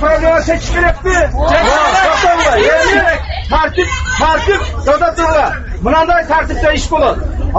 проблема шешиш керекпи? Тартип жада тургула. Мынандай тартипте иш болот.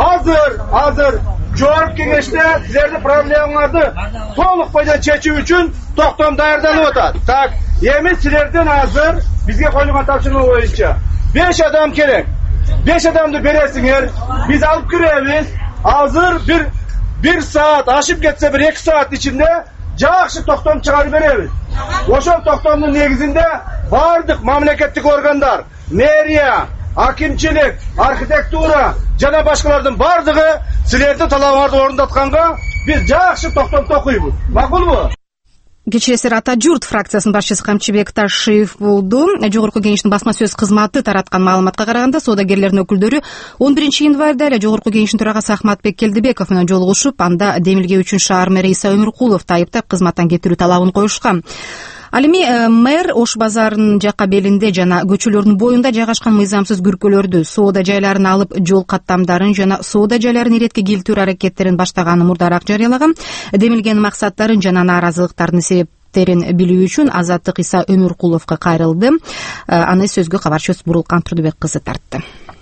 Азыр Жоғарғы кеңеште сіздердің проблемаларды толық пайда шешу үшін тоқтам даярданып отады. Так, эми сіздерден азыр бізге қойылған тапсырма бойынша 5 адам керек. 5 адамды бересіңер. Біз алып кіреміз. Азыр bir saat aşıp geçse 1-2 saat içinde жақсы тоқтам шығарып береміз. Ошол тоқтамдын негизинде бардык мамлекеттик органдар, мэрия, акимчилик, архитектура жана башкалардын бардыгы силердин талабыңарды орундатканга биз жақсы токтом токуйбуз. Макулбу? Кечиресир Ата журт фракциясынын башчысы Камчыбек Ташиев болду. Жогорку кеңештин басма сөз кызматы тараткан маалыматка караганда, соодагерлердин өкүлдөрү 11 январда эле Жогорку кеңештин төрагасы Ахматбек Келдибеков менен жолугушуп, анда демилге үчүн шаар мэри Иса Өмүркуловду айыптап кызматтан кетирүү талабын коюшкан. Ал эми мэр Ош базарынын жакка белинде жана көчөлөрдүн боюнда жайгашкан мыйзамсыз күркөлөрдү, соода жайларын алып, жол каттамдарын жана соода жайларын иретке келтирүү аракеттерин баштаганын мурдараак жарыялаган. Демилген максаттарын жана нааразылыктардын себептерин билүү үчүн Азаттык Иса Өмүркуловго кайрылды. Аны сөзгө кабарчыбыз Бурулкан Турдубек кызы тартты.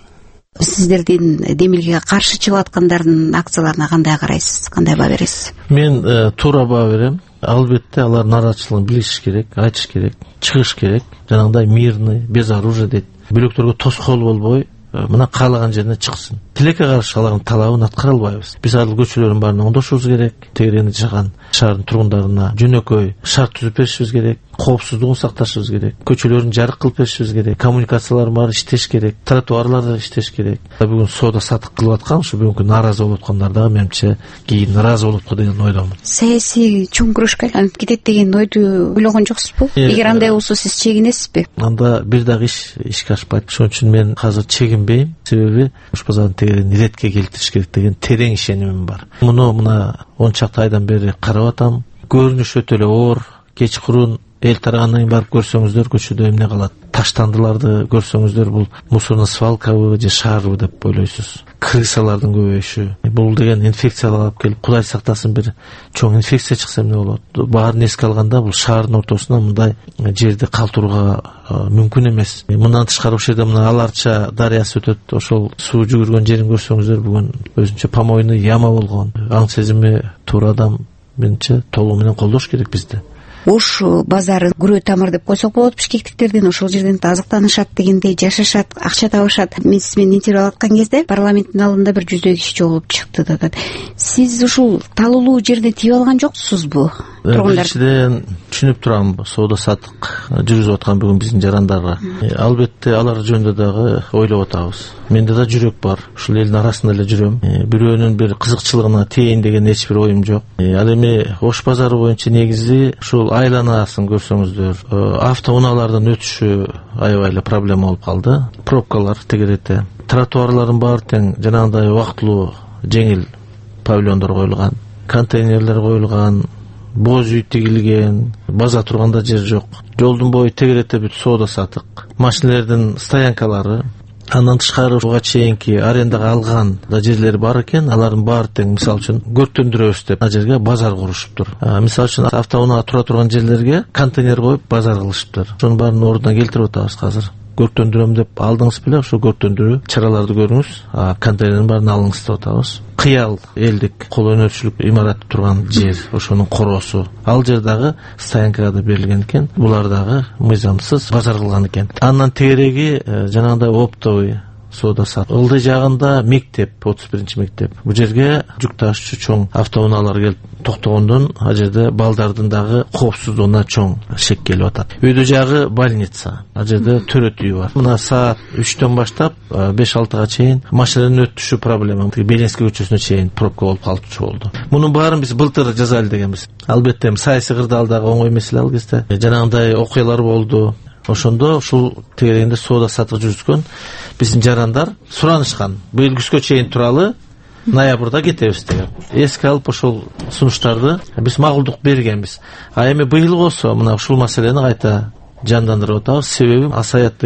Сиздердин демилгеге каршы чыгып аткандардын акцияларына кандай карайсыз? Кандай баа бересиз? Мен туура баа берем. Албетте алар нааразычылыгын билишиш керек, айтыш керек, чыгыш керек. Жанагындай мирный, без оружия дейт. Бөлөктөргө тоскоол болбой, мына каалаган жерине чыксын. Тилекке каршы алаган талабын аткара албайбыз. Биз ал көчөлөрдүн баарына оңдошубуз керек. Тегерени жаган шаардын тургундарына жөнөкөй шарт түзүп беришибиз керек. Коопсуздугун сакташыбыз керек. Көчөлөрүн жарык кылып беришибиз керек. Коммуникациялардын баары иштеш керек. Тротуарлар иштеш керек. Бүгүн соода сатык кылып аткан, ушу бүгүнкү нааразы болуп аткандар дагы менимче кийин нааразы болуп атат деген ойдомун. Саясий чоң күрөшкө айланып кетет деген ойду ойлогон жоксузбу? Эгер андай болсо сиз чегинесизби? Анда бир дагы ишке ашпайт. Ошон үчүн мен азыр чегинбейм. Себеби Ош базарын тегерени иретке келтириш керек деген терең ишенимим бар. Муну мына 10 чакты айдан бери карап атам. Көрүнүш өтө эле оор. Кечкурун эл тарагандан кийин барып көрсөңүздөр, көчөдө эмне калат? Таштандыларды көрсөңүздөр, бул мусорный свалкабы же шаарбы деп ойлойсуз. Крысалардын көбөйүшү. Бул деген инфекциялар алып келип, Кудай сактасын, бир чоң инфекция чыкса эмне болот? Баарын эске алганда бул шаардын ортосуна мындай жерди калтырууга мүмкүн эмес. Мындан тышкары ошол жерде мына Аларча дарыясы өтөт. Ошол суу жүгүргөн жерин көрсөңүздөр, бүгүн өзүнчө помойный яма болгон. Аң сезими туура адам менимче толугу менен колдош керек бизди. Ош базары күрөө тамыр деп койсок болот. Бишкектиктердин ошол жерден азыктанышат дегендей жашашат, акча табышат. Мен сиз менен интервью алып аткан кезде парламенттин алдында бир 100 киши чогулуп чыкты деп. Сиз ушул талуулуу жерди тийип алган жоксузбу? Тургундар түшүнүп турам, соода сатык жүргүзүп аткан бүгүн биздин жарандарга. Албетте алар жөнүндө дагы ойлоп атабыз. Менде да жүрөк бар. Ушул элдин арасында эле жүрөм. Бирөөнүн бир кызыкчылыгына тейин деген эч бир оюм жок. Ал эми Ош базары боюнча негизи ушул айланасын көрсөңүздөр, автоунаалардын өтүшү аябай эле проблема болуп калды. Пробкалар тегерете. Тротуарлардын баары тең жанагындай убактылуу жеңил павильондор коюлган, контейнерлер коюлган, боз үй тигилген, база турганда жер жок. Жолдун бою тегерете бүт соода сатык. Машиналардын стоянкалары, андан тышкары буга чейинки арендага алган да жерлери бар экен. Алардын баары тең, мисалы үчүн көрктөндүрөбүз деп, ал жерге базар курушуптур. Мисалы үчүн автоунаа тура турган жерлерге контейнер коюп базар кылышыптыр. Ошонун баарын ордуна келтирип атабыз азыр. Көрктөндүрөм деп алдыңыз беле, ошо көрктөндүрүү чараларды көрүңүз, контейнердин баарын алыңыз деп атабыз. Кыял элдик кол өнөрчүлүк имараты турган жер, ошонун короосу. Ал жер дагы стоянкага берилген экен. Булар дагы мыйзамсыз базар кылган экен. Андан тегереги жанагындай оптовый соода сатык. Ылдый жагында мектеп, 31 мектеп. Бул жерге жүк ташуучу чоң автоунаалар келип токтогондон, ал жерде балдардын дагы коопсуздугуна чоң шек келип атат. Өйдө жагы больница. Ал жерде төрөт үй бар. Мына саат 3-төн баштап 5-6га чейин машинанын өтүшү проблема. Белинский көчөсүнө чейин пробка болуп калчу болду. Мунун баарын биз былтыр жазайлы дегенбиз. Албетте саясий кырдаалдагы оңой маселе ал кезде. Жанагындай окуялар болду. Ошондо ушул тегерегинде соода сатык жүргүзгөн биздин жарандар суранышкан. Быйыл күзгө чейин туралы, ноябрда кетебиз деген. Эске алып ошол сунуштарды биз макулдук бергенбиз. Эми быйыл болсо мына ушул маселени кайта жандандырып атабыз. Себеби Асаят деген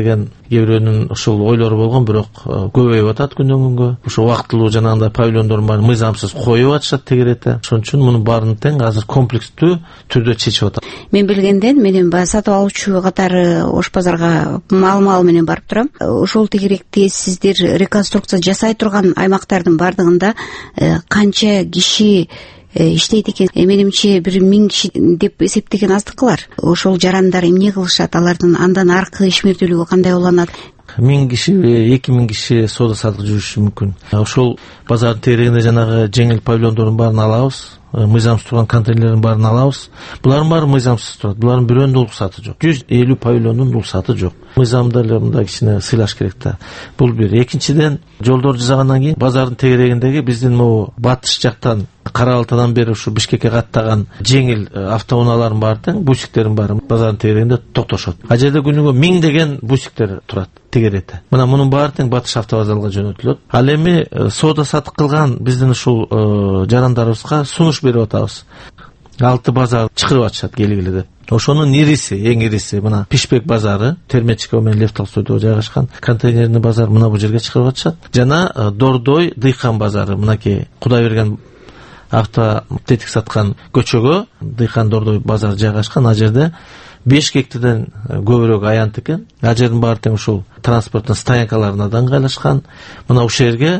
кээ бирөөнүн ушул ойлору болгон, бирок көбөйүп атат күндөн күнгө. Ошо убактылуу жанагындай павильондордун баарын мыйзамсыз коюп атышат тегерете. Ошон үчүн мунун баарын тең азыр комплекстүү түрдө чечип атат. Мен билгенден, менин баягы сатып алуучу катары Ош базарга маал менен барып турам. Ошол тегеректи сиздер реконструкция жасай турган аймактардын бардыгында канча киши иштейт экен? Менимче 1000 киши деп эсептеген аздыкылар. Ошол жарандар эмне кылышат? Алардын андан аркы ишмердүүлүгү кандай уланат? 1000 киши, 2000 киши соода саттык жүрүшү мүмкүн. Ошол базардын тегерегинде жанагы жеңил павильондордун баарын алабыз, мыйзамсыз турган контейнерлердин баарын алабыз. Булардын баары мыйзамсыз турат. Булардын бирөөнүн уруксаты жок. 150 павильондун уруксаты жок. Мыйзамды эле мындай кичине сыйлаш керек да. Бул бир. Экинчиден, жолдор жасагандан кийин базардын тегерегиндеги биздин могу батыш жактан Кара Балтадан бери ушу Бишкекке каттаган жеңил автоунаалардын баары тең, бусиктердин баары базардын тегерегинде токтошот. А жерде күнүгө 1000 деген бусиктер турат тегерете. Мунун баары тең Батыш автовокзалга жөнөтүлөт. Ал эми соода саттык кылган биздин ушул жарандарыбызга сунуш берип атабыз. 6 базар чыгарып атышат келгиле деп. Ошонун ириси, эң ириси мына Пишпек базары, Термечко менен Лев Толстойдо жайгашкан контейнерный базар мына бул жерге чыгарып атышат. Жана Дордой Дыйкан базары, мынакей Кудайберген авто тетик саткан көчөгө Дыйкан Дордой базары жайгашкан. А жерде 5 гектардан көбүрөөк аянт экен. А жердин баары тең ушул транспорттун стоянкаларына да ыңгайлашкан. Мына ушул жерге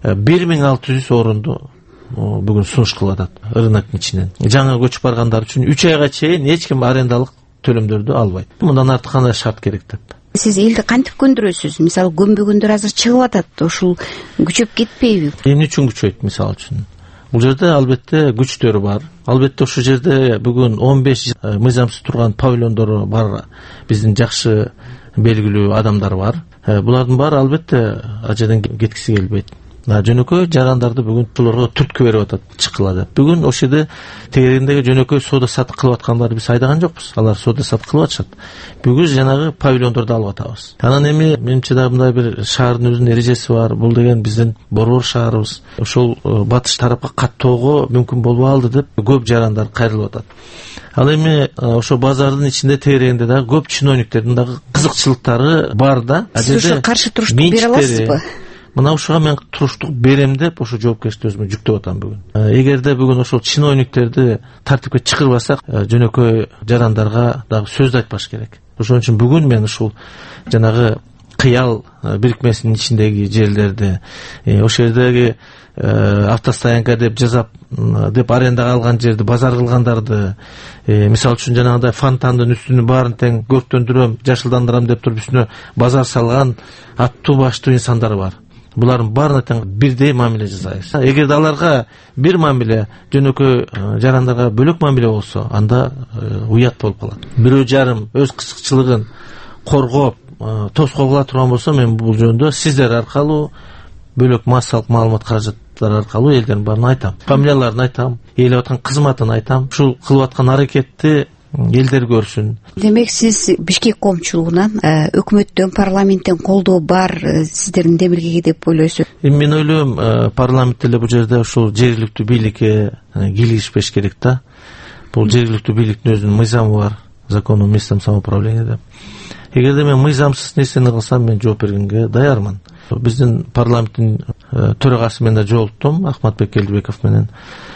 1600 орунду бүгүн сунуш кылып атат рыноктун ичинен. Жаңы көчүп баргандар үчүн 3 айга чейин эч ким арендалык төлөмдөрдү албайт. Мындан артык кандай шарт керек деп. Сиз элди кантип көндүрөсүз? Мисалы көмбөгөндөр азыр чыгып атат. Ушул күчөп кетпейби? Эмне үчүн күчөйт мисалы үчүн? Бул жерде албетте күчтөр бар. Албетте ушул жерде бүгүн 15 мыйзамсыз турган павильондору бар. Биздин жакшы белгилүү адамдар бар. Булардын баары албетте ал жерден кеткиси келбейт. Жөнөкөй жарандарды бүгүн буларга түрткү берип атат чыккыла деп. Бүгүн ошол жерде тегерегиндеги жөнөкөй соода саттык кылып аткандарды биз айдаган жокпуз. Алар соода саттык кылып атышат. Бүгүн жанагы павильондорду алып атабыз. Анан эми менимче да мындай бир шаардын өзүнүн эрежеси бар. Бул деген биздин борбор шаарыбыз. Ошол батыш тарапка каттоого мүмкүн болбой деп көп жарандар кайрылып атат. Ал эми ошо базардын ичинде тегерегинде дагы көп чиновниктердин дагы кызыкчылыктары бар да. Сиз ошо каршы туруштук бере аласызбы? Мына ушуга мен туруштук берем деп ошо жоопкерчиликти өзүмө жүктөп атам бүгүн. Эгерде бүгүн ошол чиновниктерди тартипке чыгарбасак, жөнөкөй жарандарга дагы сөз айтпаш керек. Ошон үчүн бүгүн мен ушул жанагы кыял бирикмесинин ичиндеги жерлерди, ошол жердеги автостоянка деп жазап деп арендага алган жерди базар кылгандарды, мисалы үчүн жанагындай фонтандын үстүнүн баарын тең көрктөндүрөм, жашылдандырам деп туруп үстүнө базар салган аттуу баштуу инсандар бар. Булардын баарына тең бирдей мамиле жасайбыз. Эгерде аларга бир мамиле, жөнөкөй жарандарга бөлөк мамиле болсо, анда уят болуп калат. Бирөө жарым өз кызыкчылыгын коргоп, тоскоол кыла турган болсо, мен бул жөнүндө сиздер аркылуу бөлөк массалык маалымат каражаттар аркылуу элдердин баарын айтам. Фамилияларын айтам, ээлеп аткан кызматын айтам. Ушул кылып аткан аракетти элдер көрсүн. Демек сиз Бишкек коомчулугунан өкмөттөн, парламенттен колдоо бар сиздердин демилгеге деп ойлойсуз? Мен ойлойм, парламент деле бул жерде ушул жергиликтүү бийликке кийлигишпеш керек да. Бул жергиликтүү бийликтин өзүнүн мыйзамы бар, закон о местном самоуправлении деп. Эгерде мен мыйзамсыз нерсени кылсам, мен жооп бергенге даярмын. Биздин парламенттин төрагасы менен да жолуктум, Ахматбек Келдибеков менен.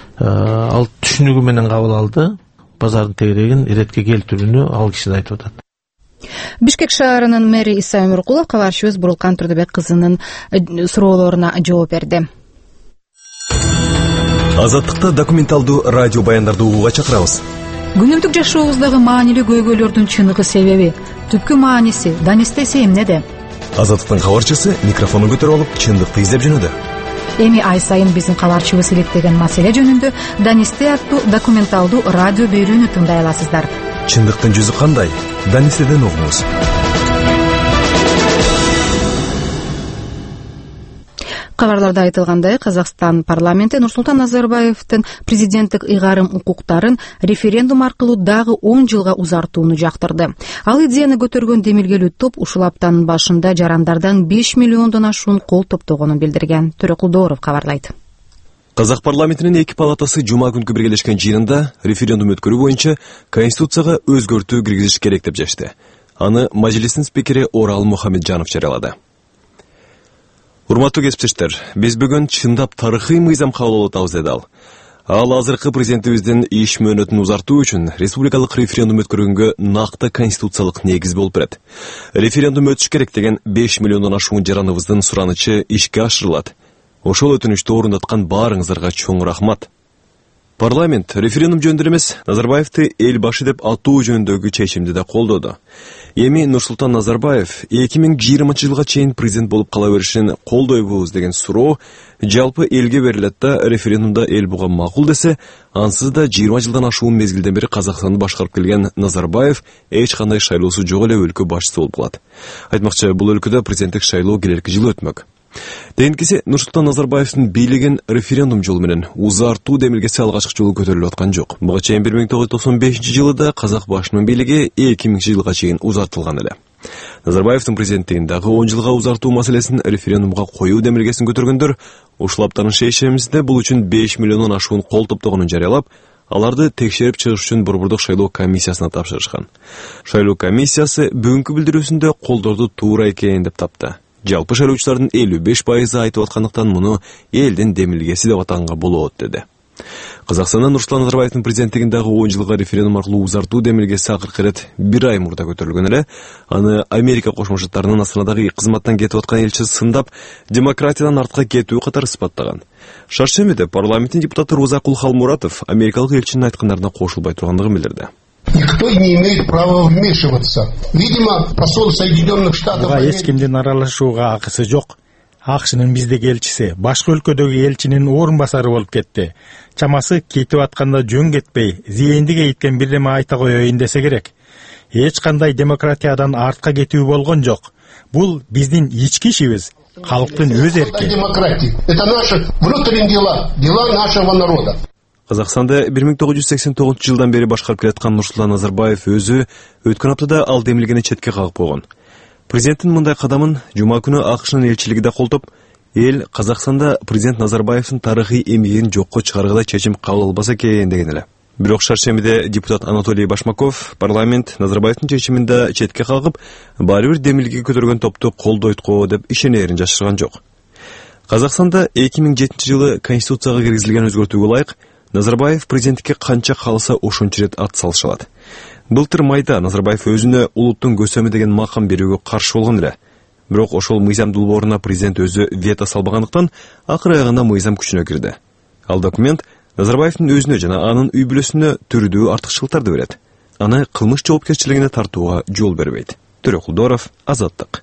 Ал түшүнүгү менен кабыл алды. Базардын тегерегин иретке келтирүүнү ал киши да айтып атат. Бишкек шаарынын мэри Иса Өмүркулов кабарчыбыз Бурулкан Турдубек кызынын суроолоруна жооп берди. Азаттыкта документалдуу радио баяндарды угууга чакырабыз. Күнүмдүк жашообуздагы маанилүү көйгөйлөрдүн чыныгы себеби, түпкү мааниси, данистеси эмнеде? Азаттыктын кабарчысы микрофонун көтөрүп алып, чындыкты издеп жөнөдү. Эми ай сайын биздин кабарчыбыз иликтеген маселе жөнүндө Данисте аттуу документалдуу радио берүүнү тыңдай аласыздар. Чындыктын жүзү кандай? Данистеден угуңуз. Кабарларда айтылгандай, Казакстан парламенти Нурсултан Назарбаевдин президенттик ыйгарым укуктарын референдум аркылуу дагы 10 жылга узартууну жактырды. Ал идеяны көтөргөн демилгелүү топ ушул аптанын башында жарандардан 5 миллиондон ашуун кол топтогонун билдирген. Төрөкулдооров кабарлайт. Казак парламентинин эки палатасы жума күнкү биргелешкен жыйынында референдум өткөрүү боюнча конституцияга өзгөртүү киргизиш керек деп чечти. Аны Majlisin спикери Орал Мухамеджанов жарыялады. Урматтуу кесиптештер, биз бүгүн чындап тарыхый мыйзам кабыл алабыз деди ал. Ал азыркы президентибиздин иш мөөнөтүн узартуу үчүн республикалык референдум өткөргөнгө накты конституциялык негиз болуп берет. Референдум өтүш керек деген 5 миллиондон ашуун жараныбыздын суранычы ишке ашырылат. Ошол өтүнүштү орундаткан баарыңыздарга чоң рахмат. Парламент референдум жөнүндө эмес, Назарбаевди эл башы деп атуу жөнүндөгү чечимди да колдоду. Эми Нурсултан Назарбаев 2020-жылга чейин президент болуп кала беришин колдойбуз деген суроо жалпы элге берилет да, референдумда эл буга макул десе, ансыз да 20 жылдан ашуун мезгилден бери Казакстанды башкарып келген Назарбаев эч кандай шайлоосу жок эле өлкө башчысы болуп калат. Айтмакчы, бул өлкөдө президенттик шайлоо келерки жылы өтмөк. Дегенкиси Нурсултан Назарбаевдин бийлигин референдум жолу менен узартуу демилгеси алгачкы жолу көтөрүлүп аткан жок. Буга чейин 1995-жылы казак башынын бийлиги 2000-жылга чейин узартылган эле. Назарбаевдин президенттигин дагы 10 жылга узартуу маселесин референдумга коюу демилгесин көтөргөндөр ушул аптанын шейшемизде бул үчүн 5 миллиондон ашуун кол топтогонун жарыялап, аларды текшерип чыгыш үчүн Борбордук шайлоо комиссиясына тапшырышкан. Шайлоо комиссиясы бүгүнкү билдирүүсүндө колдорду туура экен деп тапты. Жалпы шайлоочулардын 55% айтып аткандыктан муну элдин демилгеси деп атаганга болот деди. Казакстанда Нурсултан Назарбаевдин президенттигин дагы 10 жылга референдум аркылуу узартуу демилгеси акыркы ирет 1 ай мурда көтөрүлгөн эле. Аны Америка Кошмо Штаттарынын Астанадагы кызматтан кетип аткан элчиси сындап, демократиядан артка кетүү катары испаттаган. Шаршембиде парламенттин депутаты Роза Кулхалмуратов америкалык элчинин айткандарына кошулбай тургандыгын билдирди. Никто не имеет права вмешиваться. Видимо, посол Соединенных Штатов... Эч кимдин аралашууга акысы жок. АКШнын биздеги элчиси башка өлкөдөгү элчинин орун басары болуп кетти. Чамасы кетип атканда жөн кетпей, зээндиге ийткен бир неме айта коеюн десе керек. Эч кандай демократиядан артка кетүү болгон жок. Бул биздин ички ишибиз, калктын өз эрки. Это наши внутренние дела, дела нашего народа. Казакстанда 1989 жылдан бери башкарып келаткан Нурсултан Назарбаев өзү өткөн аптада ал демилгени четке кагып койгон. Президенттин мындай кадамын жума күнү АКШнын элчилиги да колдоп, эл Казакстанда президент Назарбаевдин тарыхый эмгегин жокко чыгаргыдай чечим кабыл албаса экен деген эле. Бирок шаршембиде депутат Анатолий Башмаков парламент Назарбаевдин чечимин да четке кагып, баары бир демилге көтөргөн топту колдойт го деп ишенерин жашырган жок. Казакстанда 2007-жылы конституцияга киргизилген өзгөртүүгө ылайык Назарбаев президенттикке канча кааласа ошончо рет ат салыша алат. Былтыр майда Назарбаев өзүнө улуттун көсөмү деген макам берүүгө каршы болгон эле. Бирок ошол мыйзам долбооруна президент өзү вето салбагандыктан акыр аягында мыйзам күчүнө кирди. Ал документ Назарбаевдин өзүнө жана анын үй бүлөсүнө түрдүү артыкчылыктарды берет. Аны кылмыш жоопкерчилигине тартууга жол бербейт. Төрөкулдоров, Азаттык.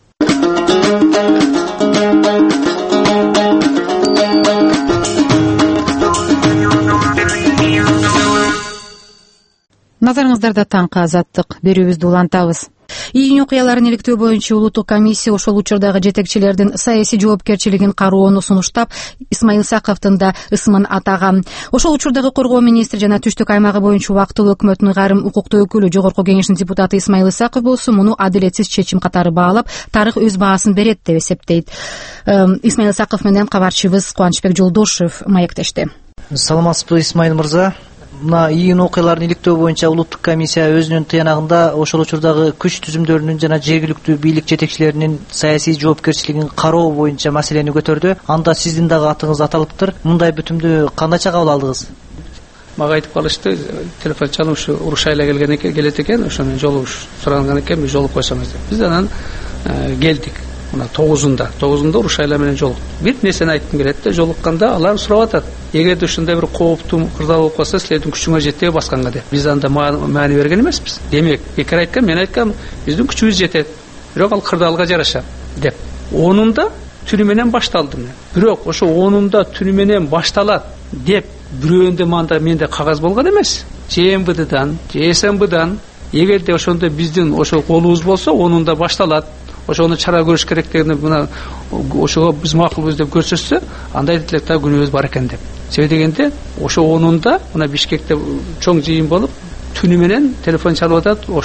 Назарыңыздарда таңкы Азаттык берүүбүздү улантабыз. Июнь окуяларын иликтөө боюнча улуттук комиссия ошол учурдагы жетекчилердин саясий жоопкерчилигин кароону сунуштап, Исмаил Саковдун да ысымын атаган. Ошол учурдагы коргоо министри жана Түштүк аймагы боюнча убактылуу өкмөттүн айрым укуктуу өкүлү Жогорку Кеңештин депутаты Исмаил Саков болсо муну адилетсиз чечим катары баалап, тарых өз баасын берет деп эсептейт. Исмаил Саков менен кабарчыбыз Кубанычбек Жолдошев маектешти. Саламатсызбы, Исмаил мырза. Мына июнь окуяларын иликтөө боюнча улуттук комиссия өзүнүн тыянагында ошол учурдагы күч түзүмдөрүнүн жана жергиликтүү бийлик жетекчилеринин саясий жоопкерчилигин кароо боюнча маселени көтөрдү. Анда сиздин дагы атыңыз аталыптыр. Мындай бүтүмдү кандайча кабыл алдыңыз? Мага айтып калышты, телефон чалып ушу уруш айла келет экен, ошону жолугуш суранган экен, биз жолугуп койсоңуз деп. Биз анан келдик. Мына 9-unda уруш айла менен жолуктук. Бир нерсени айткым келет да, жолукканда алар сурап атат. Эгерде ушундай бир кооптуу кырдаал болуп калса, силердин күчүңөр жетпей басканга деп. Биз анда маани берген эмеспиз. Демек, бекер айткан, мен айткам, биздин күчүбүз жетет. Бирок ал кырдаалга жараша деп. 10-unda түнү менен башталды. Бирок ошо 10-unda түнү менен башталат деп бирөөндө мында менде кагаз болгон эмес. ЖМБДдан, ЖСМБдан эгерде ошондо биздин ошол колубуз болсо 10-unda башталат. Ошону чара көрүш керек дегенде мына ошого биз макулбуз деп көрсөтсө, андай деле та күнөөбүз бар экен деп. Себеби дегенде ошо 10-unda мына Бишкекте чоң жыйын болуп, түнү менен телефон чалып атат, ошто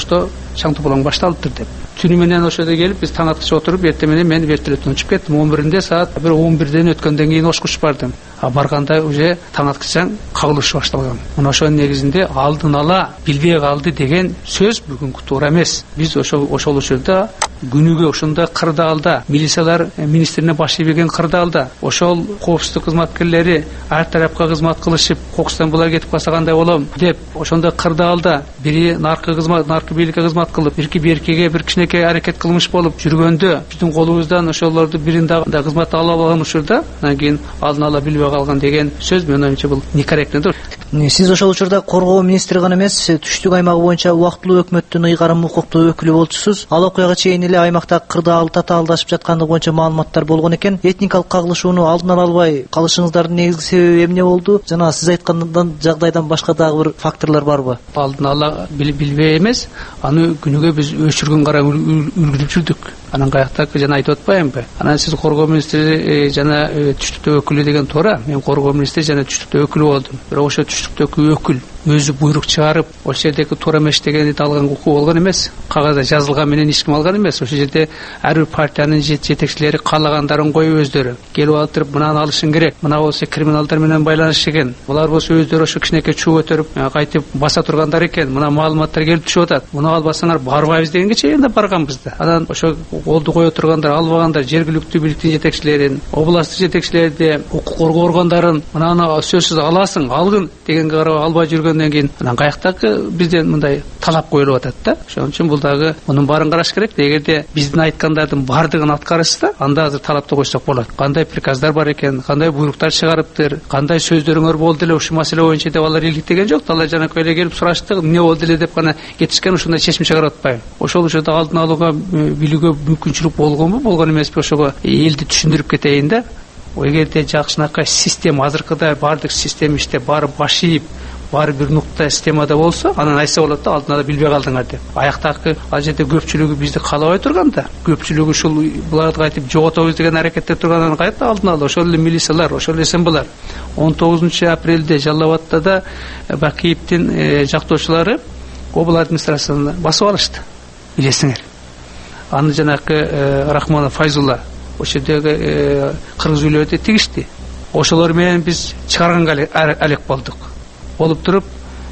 шаң тополоң башталыптыр деп. Түнү менен ошодо келип биз таң аткыча отуруп, эртең менен мен вертолеттен учуп кеттим. 11-нде саат 11-ден өткөндөн кийин Ошкуш бардым. Барганда уже таң аткычаң кагылыш башталган. Мына ошонун негизинде алдын ала билбей калды деген сөз бүгүнкү туура эмес. Биз ошол учурда күнүгө ошондой кырдаалда милициялар министрине баш ийбеген кырдаалда ошол коопсуздук кызматкерлери ар тарапка кызмат кылышып, кокустан булар кетип калса кандай болом деп ошондой кырдаалда бири наркы бийликке кызмат кылып, беркиге бир кичинекей аракет кылмыш болуп жүргөндө биздин колубуздан ошолорду бирин да кызматка ала алган учурда анан кийин алдын ала билбей калган деген сөз менин оюмча бул некорректнодур. Сиз ошол учурда коргоо министри гана эмес, түштүк аймагы боюнча убактылуу өкмөттүн ыйгарым укуктуу өкүлү болчусуз. Ал окуяга чейин эле аймакта кырдаал татаалдашып жаткандыгы боюнча маалыматтар болгон экен. Этникалык кагылышууну алдын ала албай калышыңыздардын негизги себеби эмне болду? Жана сиз айткандан жагдайдан башка дагы бир факторлор барбы? Алдын ала билбей эмес, аны күнүгө биз өчүргөн кара үлгүрүп жүрдүк. Анан каякта жана айтып атпаймынбы? Анан сиз коргоо министри жана түштүктө өкүлү деген туура. Мен коргоо министри жана түштүктө өкүлү болдум. Бирок ошо түштүктөгү өкүл өзү буйрук чыгарып, ошол жердеги туура эмес дегенди алган укугу болгон эмес. Кагазда жазылган менен эч ким алган эмес. Ошол жерде ар бир партиянын жетекчилери каалагандарын коюп өздөрү келип алып туруп мынаны алышың керек, мына болсо криминалдар менен байланыш экен, булар болсо өздөрү ошо кичинекей чуу көтөрүп кайтып баса тургандар экен, мына маалыматтар келип түшүп атат, муну албасаңар барбайбыз дегенге чейин да барганбыз да. Анан ошо колду кое тургандар, албагандар, жергиликтүү бийликтин жетекчилерин, областтык жетекчилерди, укук коргоо органдарын мынаны сөзсүз аласың, алгын дегенге карап албай жүргөндөн кийин анан каяктагы бизден мындай талап коюлуп атат да. Ошон үчүн бул дагы мунун баарын караш керек. Эгерде биздин айткандардын баардыгын аткарышса, анда азыр талапты койсок болот. Кандай приказдар бар экен, кандай буйруктар чыгарыптыр, кандай сөздөрүңөр болду эле ушул маселе боюнча деп алар иликтеген жок. Алар жанакөй эле келип сурашты, эмне болду эле деп гана кетишкен, ушундай чечим чыгарып атпайбы? Ошол учурда алдын алууга билүүгө мүмкүнчүлүк болгонбу, болгон эмеспи? Ошого элди түшүндүрүп кетейин да. Эгерде жакшынакай система азыркыдай баардык система иштеп, баары баш ийип, баары бир нукта системада болсо, анан айтса болот да, алдын ала билбей калдыңар деп. Аяктагы ал жерде көпчүлүгү бизди каалабай турганда, көпчүлүгү ушул буларды кайтып жоготобуз деген аракетте тургандан кайда алдын ала ошол эле милициялар, ошол эле СМБлар 19 апрелде Жалал Абадта да Бакиевдин жактоочулары обл администрацияны басып алышты. Билесиңер. Аны жанакы Рахманов Файзулла ошол жердеги кыргыз үйлөрдү тигишти. Ошолор менен биз чыгарганга алек болдук. Болуп туруп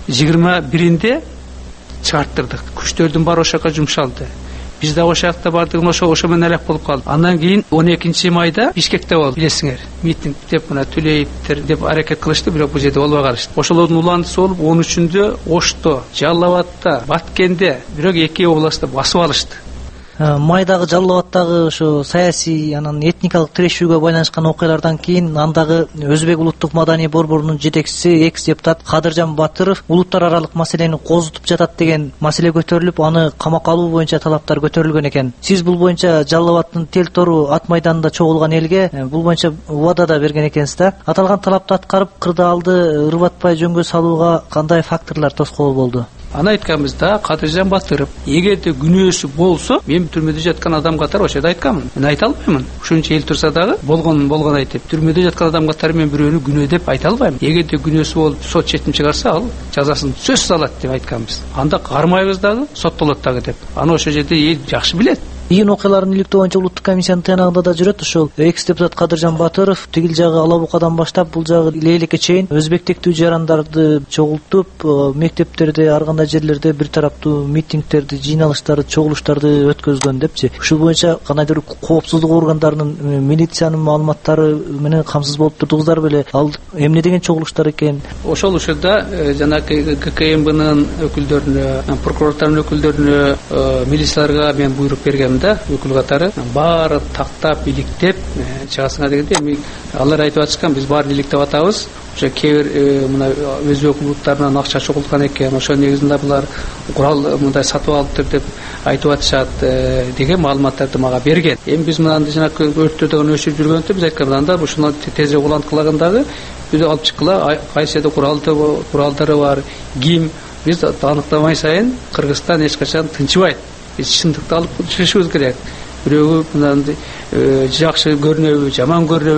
21-нде чыгарттырдык. Күчтөрдүн баары ошо жака жумшалды. Биз да ошол жакта бардыгын ошо менен алек болуп калдык. Андан кийин 12 майда Бишкекте болду. Билесиңер, митинг деп мына Төлөевдер деп аракет кылышты, бирок бул жерде болбой калышты. Ошолордун уландысы болуп 13-үндө Ошто, Жалал Абадта, Баткенде, бирок 2 областта басып алышты. Майдагы Жалал Абадтагы ошо саясий анан этникалык тирешүүгө байланышкан окуялардан кийин андагы Өзбек улуттук маданий борборунун жетекчиси экс-депутат Кадыржан Батыров улуттар аралык маселени козутуп жатат деген маселе көтөрүлүп, аны камакка алуу боюнча талаптар көтөрүлгөн экен. Сиз бул боюнча Жалал Абадтын тел тору ат майданында чогулган элге бул боюнча убада да берген экенсиз да. Аталган талапты аткарып, кырдаалды ырбатпай жөнгө салууга кандай факторлор тоскоол болду? Аны айтканбыз да, Кадыржан Батыров эгерде күнөөсү болсо, мен түрмөдө жаткан адам катары ошо жерде айтканмын. Мен айта албаймын. Ушунча эл турса дагы болгон айтып, түрмөдө жаткан адам катары мен бирөөнү күнөө деп айта албайм. Эгерде күнөөсү болуп сот чечим чыгарса, ал жазасын сөзсүз алат деп айтканбыз. Анда кармайбыз дагы, соттолот дагы деп. Аны ошол жерде эл жакшы билет. Июнь окуяларын иликтөө боюнча улуттук комиссиянын тыянагында да жүрөт. Ошол экс-депутат Кадыржан Батыров тигил жагы Алабукадан баштап бул жагы Лейлекке чейин өзбектиктүү жарандарды чогултуп, мектептерде, ар кандай жерлерде бир тараптуу митингтерди, жыйналыштарды, чогулуштарды өткөзгөн депчи. Ушул боюнча кандайдыр коопсуздук органдарынын, милициянын маалыматтары менен камсыз болуп турдуңуздар беле? Ал эмне деген чогулуштар экен? Ошол учурда жанагы ГКМБнын өкүлдөрүнө, прокурорлордун өкүлдөрүнө, милицияларга мен буйрук бергем да, өкүл катары баары тактап, иликтеп чыгасыңар дегенде алар айтып атышкан, биз баарын иликтеп атабыз. Ошо кээ бир мына өзбек улуттарынан акча чогулткан экен, ошо негизинде булар курал мындай сатып алыптыр деп айтып атышат деген маалыматтарды мага берген. Эми биз мынандай жанакы өрттөрдөн өчүрүп жүргөндө биз айткан, анда ушуну тезирээк уланткылагандагы биз алып чыккыла, кайсы куралдары бар, ким, биз аныктамай сайын Кыргызстан эч качан тынчыбайт. Биз чындыкты алып чыгышыбыз керек. Бирөөгө мындай жакшы көрүнөбү, жаман көрүнөбү,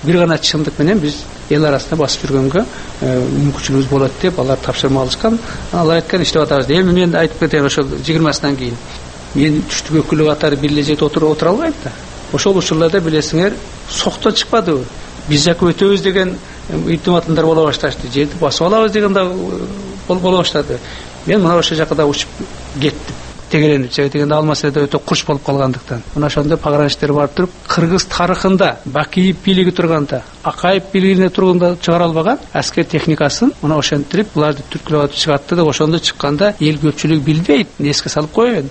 бир гана чындык менен биз эл арасында басып жүргөнгө мүмкүнчүлүгүбүз болот деп алар тапшырма алышкан. Алар айткан иштеп атабыз. Эми мен айтып кетейин, ошол 20-сынан кийин мен түштүк өкүлү катары бир эле жерде отура албайм да. Ошол учурларда билесиңер, соктон чыкпадыбы. Биз жака өтөбүз деген илтиматымдар боло башташты. Жерди басып алабыз деген да боло баштады. Мен мына ошол жака да учуп кеттим. Тегеренип, себеби дегенде ал маселеде өтө курч болуп калгандыктан. Мына ошондо пограничтер барып туруп, кыргыз тарыхында Бакиев бийлиги турганда, Акаев бийлигине турганда чыгара албаган аскер техникасын мына ошентирип, буларды түрткүлөп чыгартты деп ошондо чыкканда эл көпчүлүгү билбейт. Эске салып коеюн.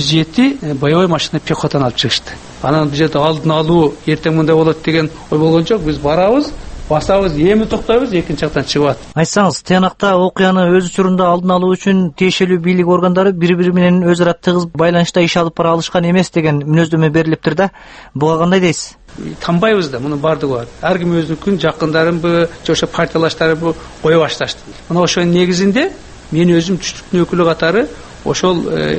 37 боевой машина пехотаны алып чыгышты. Анан бул жерде алдын алуу, эртең мындай болот деген ой болгон жок. Биз барабыз, басабыз, эми токтойбуз, экинчи жактан чыгып. Айтсаңыз, тыянакта окуяны өз учурунда алдын алуу үчүн тиешелүү бийлик органдары бири-бири менен өз ара тыгыз байланышта иш алып бара алышкан эмес деген мүнөздөмө берилиптир да. Буга кандай дейсиз? Танбайбыз да, мунун бардыгы бар. Ар ким өзүнүн жакындарынбы, же ошо партиялаштарыбы кое башташты. Мына ошонун негизинде мен өзүм түштүктүн өкүлү катары ошол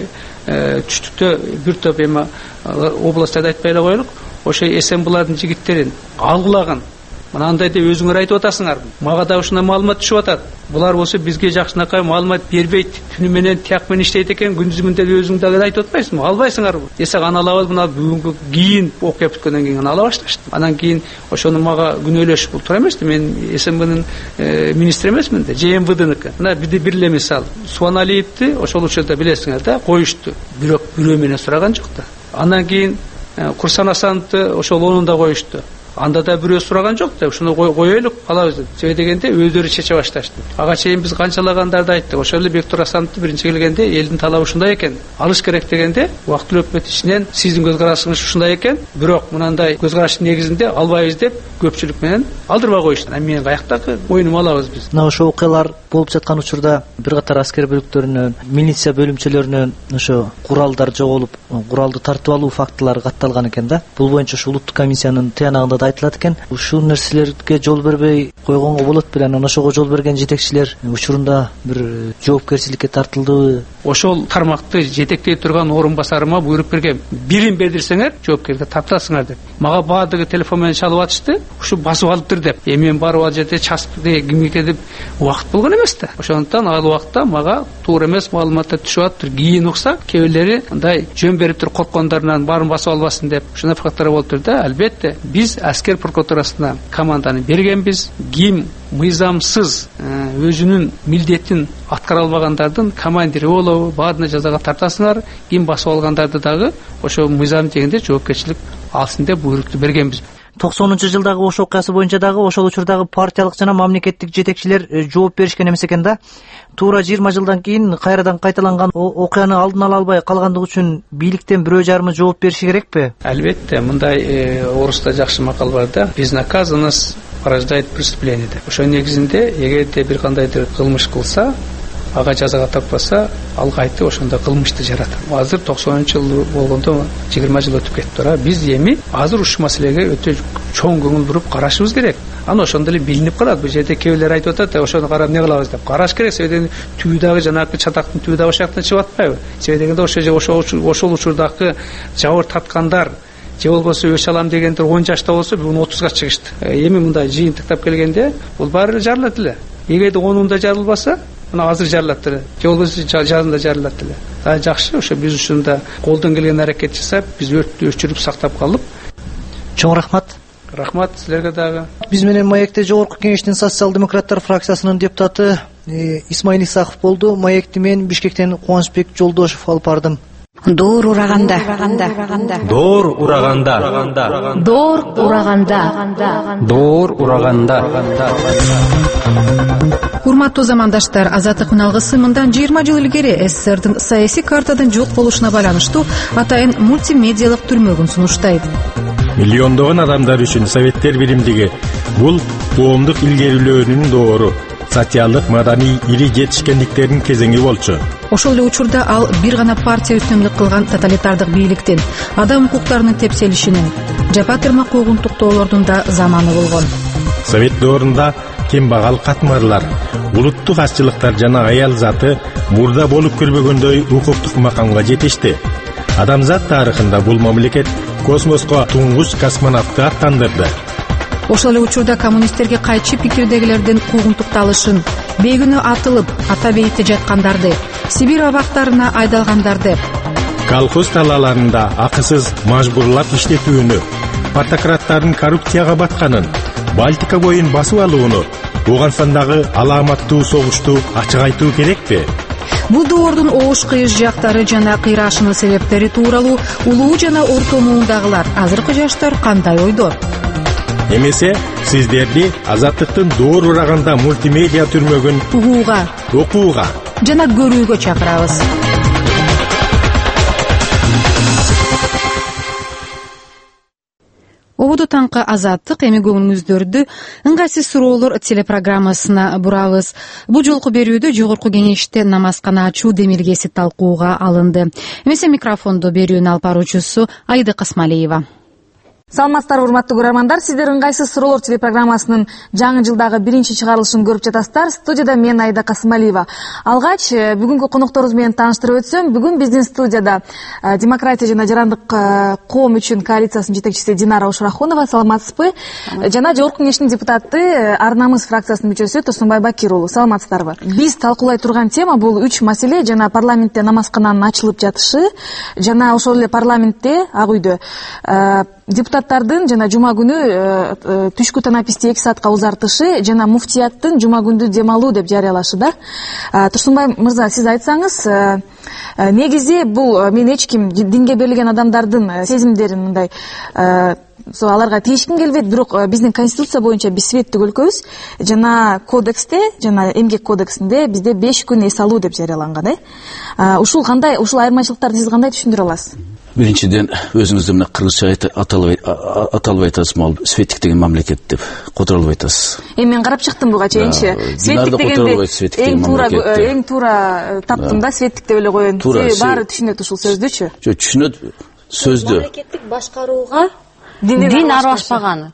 түштүктө бир топ эми областарды айтпай эле коелук, ошо эсен булардын жигиттерин алгылаган. Мынандай деп өзүңөр айтып атасыңар. Мага да ушундай маалымат түшүп атат. Булар болсо бизге жакшынакай маалымат бербейт. Түнү менен тияк менен иштейт экен, күндүзү деп өзүң дагы айтып атпайсыңбы? Албайсыңарбы? Десек аны алабыз, мына бүгүнкү кийин окуя бүткөндөн кийин аны ала башташты. Анан кийин ошону мага күнөөлөш бул туура эмес да. Мен СМБнын министри эмесмин да, ЖМВДныкы. Мына бир эле мисал. Субаналиевди ошол учурда билесиңер да, коюшту. Бирок бирөө менен сураган жок да. Андан кийин Курсан Асановду ошол онунда коюшту. Анда да бирөө сураган жок да, ушуну коелук, алабыз деп. Себеби дегенде өздөрү чече башташты. Ага чейин биз канчалагандарды айттык. Ошол эле Бектур Асановду биринчи келгенде элдин талабы ушундай экен. Алыш керек дегенде, убактылуу өкмөт ичинен сиздин көз карашыңыз ушундай экен, бирок мынандай көз караштын негизинде албайбыз деп көпчүлүк менен алдырбай коюшту. Мен каяктагы оюнумду алабыз биз. Мына ошо окуялар болуп жаткан учурда бир катар аскер бөлүктөрүнөн, милиция бөлүмчөлөрүнөн ошо куралдар жоголуп, куралды тартып алуу фактылары катталган экен да. Бул боюнча ошо улуттук комиссиянын тыянагында айтылат экен. Ушул нерселерге жол бербей койгонго болот беле? Анан ошого жол берген жетекчилер учурунда бир жоопкерчиликке тартылдыбы? Ошол тармакты жетектей турган орун басарыма буйрук берген. Бирин бердирсеңер, жоопкерге тартасыңар деп. Мага баардыгы телефон менен чалып атышты. Ушу басып алыптыр деп. Мен барып ал жерде часпты кимге деп убакыт болгон эмес да. Ошондуктан ал убакта мага туура эмес маалыматтар түшүп атыптыр. Кийин укса, кээ бирлери мындай жөн берип туруп корккондорунан баарын басып албасын деп ушундай факттар болуптур да. Албетте биз аскер прокуратурасына команданы бергенбиз. Ким мыйзамсыз өзүнүн милдетин аткара албагандардын командири болобу, баарына жазага тартасыңар. Ким басып алгандарды дагы ошо мыйзам дегенде жоопкерчилик алсын деп буйрукту бергенбиз. 90-жылдагы ош окуясы боюнча дагы ошол учурдагы партиялык жана мамлекеттик жетекчилер жооп беришкен эмес экен да. Туура 20 жылдан кийин кайрадан кайталанган окуяны алдын ала албай калгандыгы үчүн бийликтен бирөө жарымы жооп бериши керекпи? Албетте, мындай орусда жакшы макал бар да. Безнаказанность порождает преступление деп. Ошол негизинде эгерде бир кандайдыр кылмыш кылса, ага жазага тартпаса, ал кайты ошондо кылмышты жаратат. Азыр 90-жыл болгондо 20 жыл өтүп кетти. Биз эми азыр ушул маселеге өтө чоң көңүл буруп карашыбыз керек. Аны ошондо эле билинип калат. Бул жерде кээ бирлер айтып атат, ошону карап эмне кылабыз деп. Караш керек. Себеби түбү дагы жанагы чатактын түбү дагы ошол жактан чыгып атпайбы? Себеби дегенде ошол учурдагы жабыр таткандар же болбосо өч алам дегендер 10 жашта болсо бүгүн 30га чыгышты. Эми мындай жыйынтыктап келгенде бул баары жарылат эле. Эгерде 10-унда жарылбаса, мына азыр жарылат эле. Же болбосо жазында жарылат эле. Жакшы, ошо биз ушунда колдон келген аракет жасап, биз өрттү өчүрүп сактап калып. Чоң рахмат. Рахмат силерге дагы. Биз менен маекте Жогорку Кеңештин социал-демократтар фракциясынын депутаты Исмаил Исаков болду. Маекти мен Бишкектен Кубанычбек Жолдошев алып бардым. Доор ураганда. Доор ураганда. Доор ураганда. Доор ураганда. Урматтуу замандаштар, Азаттык алгысы мындан 20 жыл илгери СССРдин саясий картадан жок болушуна байланыштуу атайын мультимедиалык түрмөгүн сунуштайт. Миллиондогон адамдар үчүн советтер биримдиги бул коомдук илгерилөөнүн доору, социалдык маданий ири жетишкендиктердин кезеңи болчу. Ошол эле учурда ал бир гана партия үстөмдүк кылган тоталитардык бийликтин, адам укуктарынын тепселишинин, жапа тырмак угунтуктоолордун да заманы болгон. Совет доорунда кембагал катмарлар, улуттук азчылыктар жана аял заты мурда болуп көрбөгөндөй укуктук макамга жетишти. Адамзат тарыхында бул мамлекет космоско туңгуч космонавтты аттандырды. Ошол эле учурда коммунисттерге кайчы пикирдегилердин куугунтукталышын, бейгүнөө атылып, ата бейитте жаткандарды, Сибирь абактарына айдалгандарды, колхоз талааларында акысыз мажбурлап иштетүүнү, партократтардын коррупцияга батканын, Балтика боюн басып алууну, Ооганстандагы алааматтуу согушту ачык айтуу керекпи? Бул доордун оош кыйыш жактары жана кыйрашынын себептери тууралуу улуу жана орто муундагылар, азыркы жаштар кандай ойдо? Эмесе сиздерди Азаттыктын доор ураганда мультимедиа түрмөгүн угууга, окууга жана көрүүгө чакырабыз. Ободо таңкы Азаттык эми көңүлүңүздөрдү ыңгайсыз суроолор телепрограммасына бурабыз. Бул жолку берүүдө жогорку кеңеште намазкана ачуу демилгеси талкууга алынды. Эмесе микрофондо берүүнү алып баруучусу Аида Касмалиева. Саламатсыздарбы, урматтуу көрөрмандар. Сиздер ыңгайсыз суроолор телепрограммасынын жаңы жылдагы биринчи чыгарылышын көрүп жатасыздар. Студияда мен Аида Касмалиева. Алгач бүгүнкү конокторубуз менен тааныштырып өтсөм, бүгүн биздин студияда Демократия жана жарандык коом үчүн коалициясынын жетекчиси Динара Ошурахунова, саламатсызбы? Жана жогорку кеңештин депутаты Ар-Намыс фракциясынын мүчөсү Турсунбай Бакир уулу, саламатсыздарбы? Биз талкуулай турган тема бул 3 маселе: жана парламентте намазкананын ачылып жатышы, жана ошол эле парламентте Ак үйдө депутаттардын жана жума күнү түшкү танаписти 2 саатка узартышы, жана муфтияттын жума күндү дем алуу деп жарыялашы да. Турсунбай мырза, сиз айтсаңыз, негизи бул мен эч ким динге берилген адамдардын сезимдерин мындай аларга тийишким келбейт, бирок биздин конституция боюнча биз светтик өлкөбүз, жана кодексте, жана эмгек кодексинде бизде 5 күн эс алуу деп жарыяланган, ушул айырмачылыктарды сиз кандай түшүндүрө аласыз? Биринчиден, өзүңүз мына кыргызча аталып айтасыз, могул светтик деген мамлекет деп которолуп айтасыз. Эми мен карап чыктым буга чейинчи. Светтик дегенде эң туура таптым да, светтик деп эле коеюн. Баары түшүнөт ушул сөздүчү. Жок, түшүнөт сөздү. Мамлекеттик башкарууга дин аралашпаганы.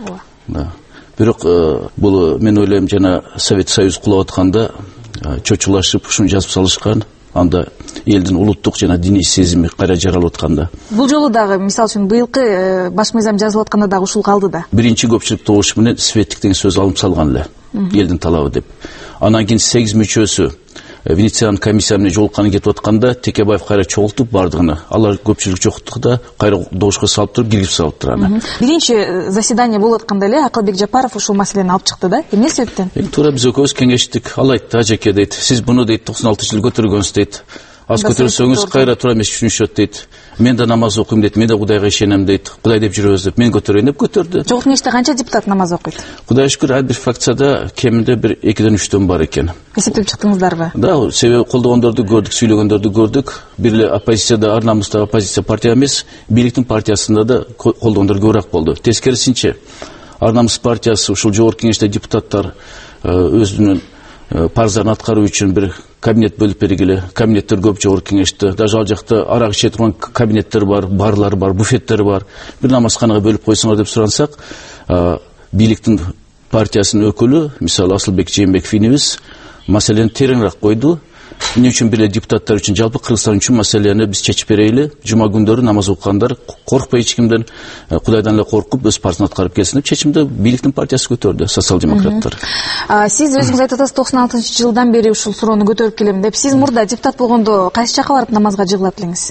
Бирок бул мен ойлойм, жана Совет Союз кулап атканда чочулашып ушуну жазып салышкан. Анда элдин улуттук жана диний сезими кайра жаралып атканда. Бул жолу дагы, мисалы үчүн, быйылкы баш мыйзам жазылып атканда дагы ушул калды да. Биринчи көпчүлүк добуш менен светтик деген сөз алып салган эле, элдин талабы деп. Анан кийин 8 мүчөсү Венециан комиссия менен жолукканы кетип атканда Текебаев кайра чогултуп бардыгына. Алар көпчүлүк жоктукта кайра добушка салып туруп, киргизип салыптыр аны. Биринчи заседание болуп атканда эле Акылбек Жапаров ушул маселени алып чыкты да. Эмне себептен? Туура биз экөөбүз кеңештик. Ал айтты: "Ажеке" дейт, "Сиз буну" дейт, "96-жылы көтөргөнсүз" дейт. Аз көтөрсөңүз кайра туура эмес түшүнүшөт дейт. Мен да намаз окуйм дейт, мен да Кудайга ишенем дейт. Кудай деп жүрөбүз деп, мен көтөрөйүн деп көтөрдү. Жогорку кеңеште канча депутат намаз окуйт? Кудайга шүкүр, ар бир фракцияда кеминде бир 2-ден 3төн бар экен. Эсептеп чыктыңыздарбы? Да, себеби колдогондорду көрдүк, сүйлөгөндөрдү көрдүк. Бир эле оппозицияда, Ар-Намыстагы оппозиция партия эмес, бийликтин партиясында да колдогондор көбүрөөк болду. Тескерисинче, Ар-Намыс партиясы ушул жогорку кеңеште депутаттар өзүнүн парыздарын аткаруу үчүн бир кабинет бөлүп бергиле. Кабинеттер көп жогорку кеңеште. Даже ал жакта арак иче турган кабинеттер бар, барлар бар, буфеттер бар. Бир намазканага бөлүп койсоңор деп сурансак, бийликтин партиясынын өкүлү, мисалы Асылбек Жээнбеков инибиз, маселени тереңирээк койду. Эмне үчүн бир эле депутаттар үчүн, жалпы Кыргызстан үчүн маселени биз чечип берейли. Жума күндөрү намаз окугандар коркпой, эч кимден, Кудайдан эле коркуп, өз парызын аткарып келсин деп чечимди бийликтин партиясы көтөрдү, социал-демократтар. Сиз өзүңүз айтып атасыз, 96-жылдан бери ушул суроону көтөрүп келем деп. Сиз мурда депутат болгондо кайсы жака барып намазга жыгылат элеңиз?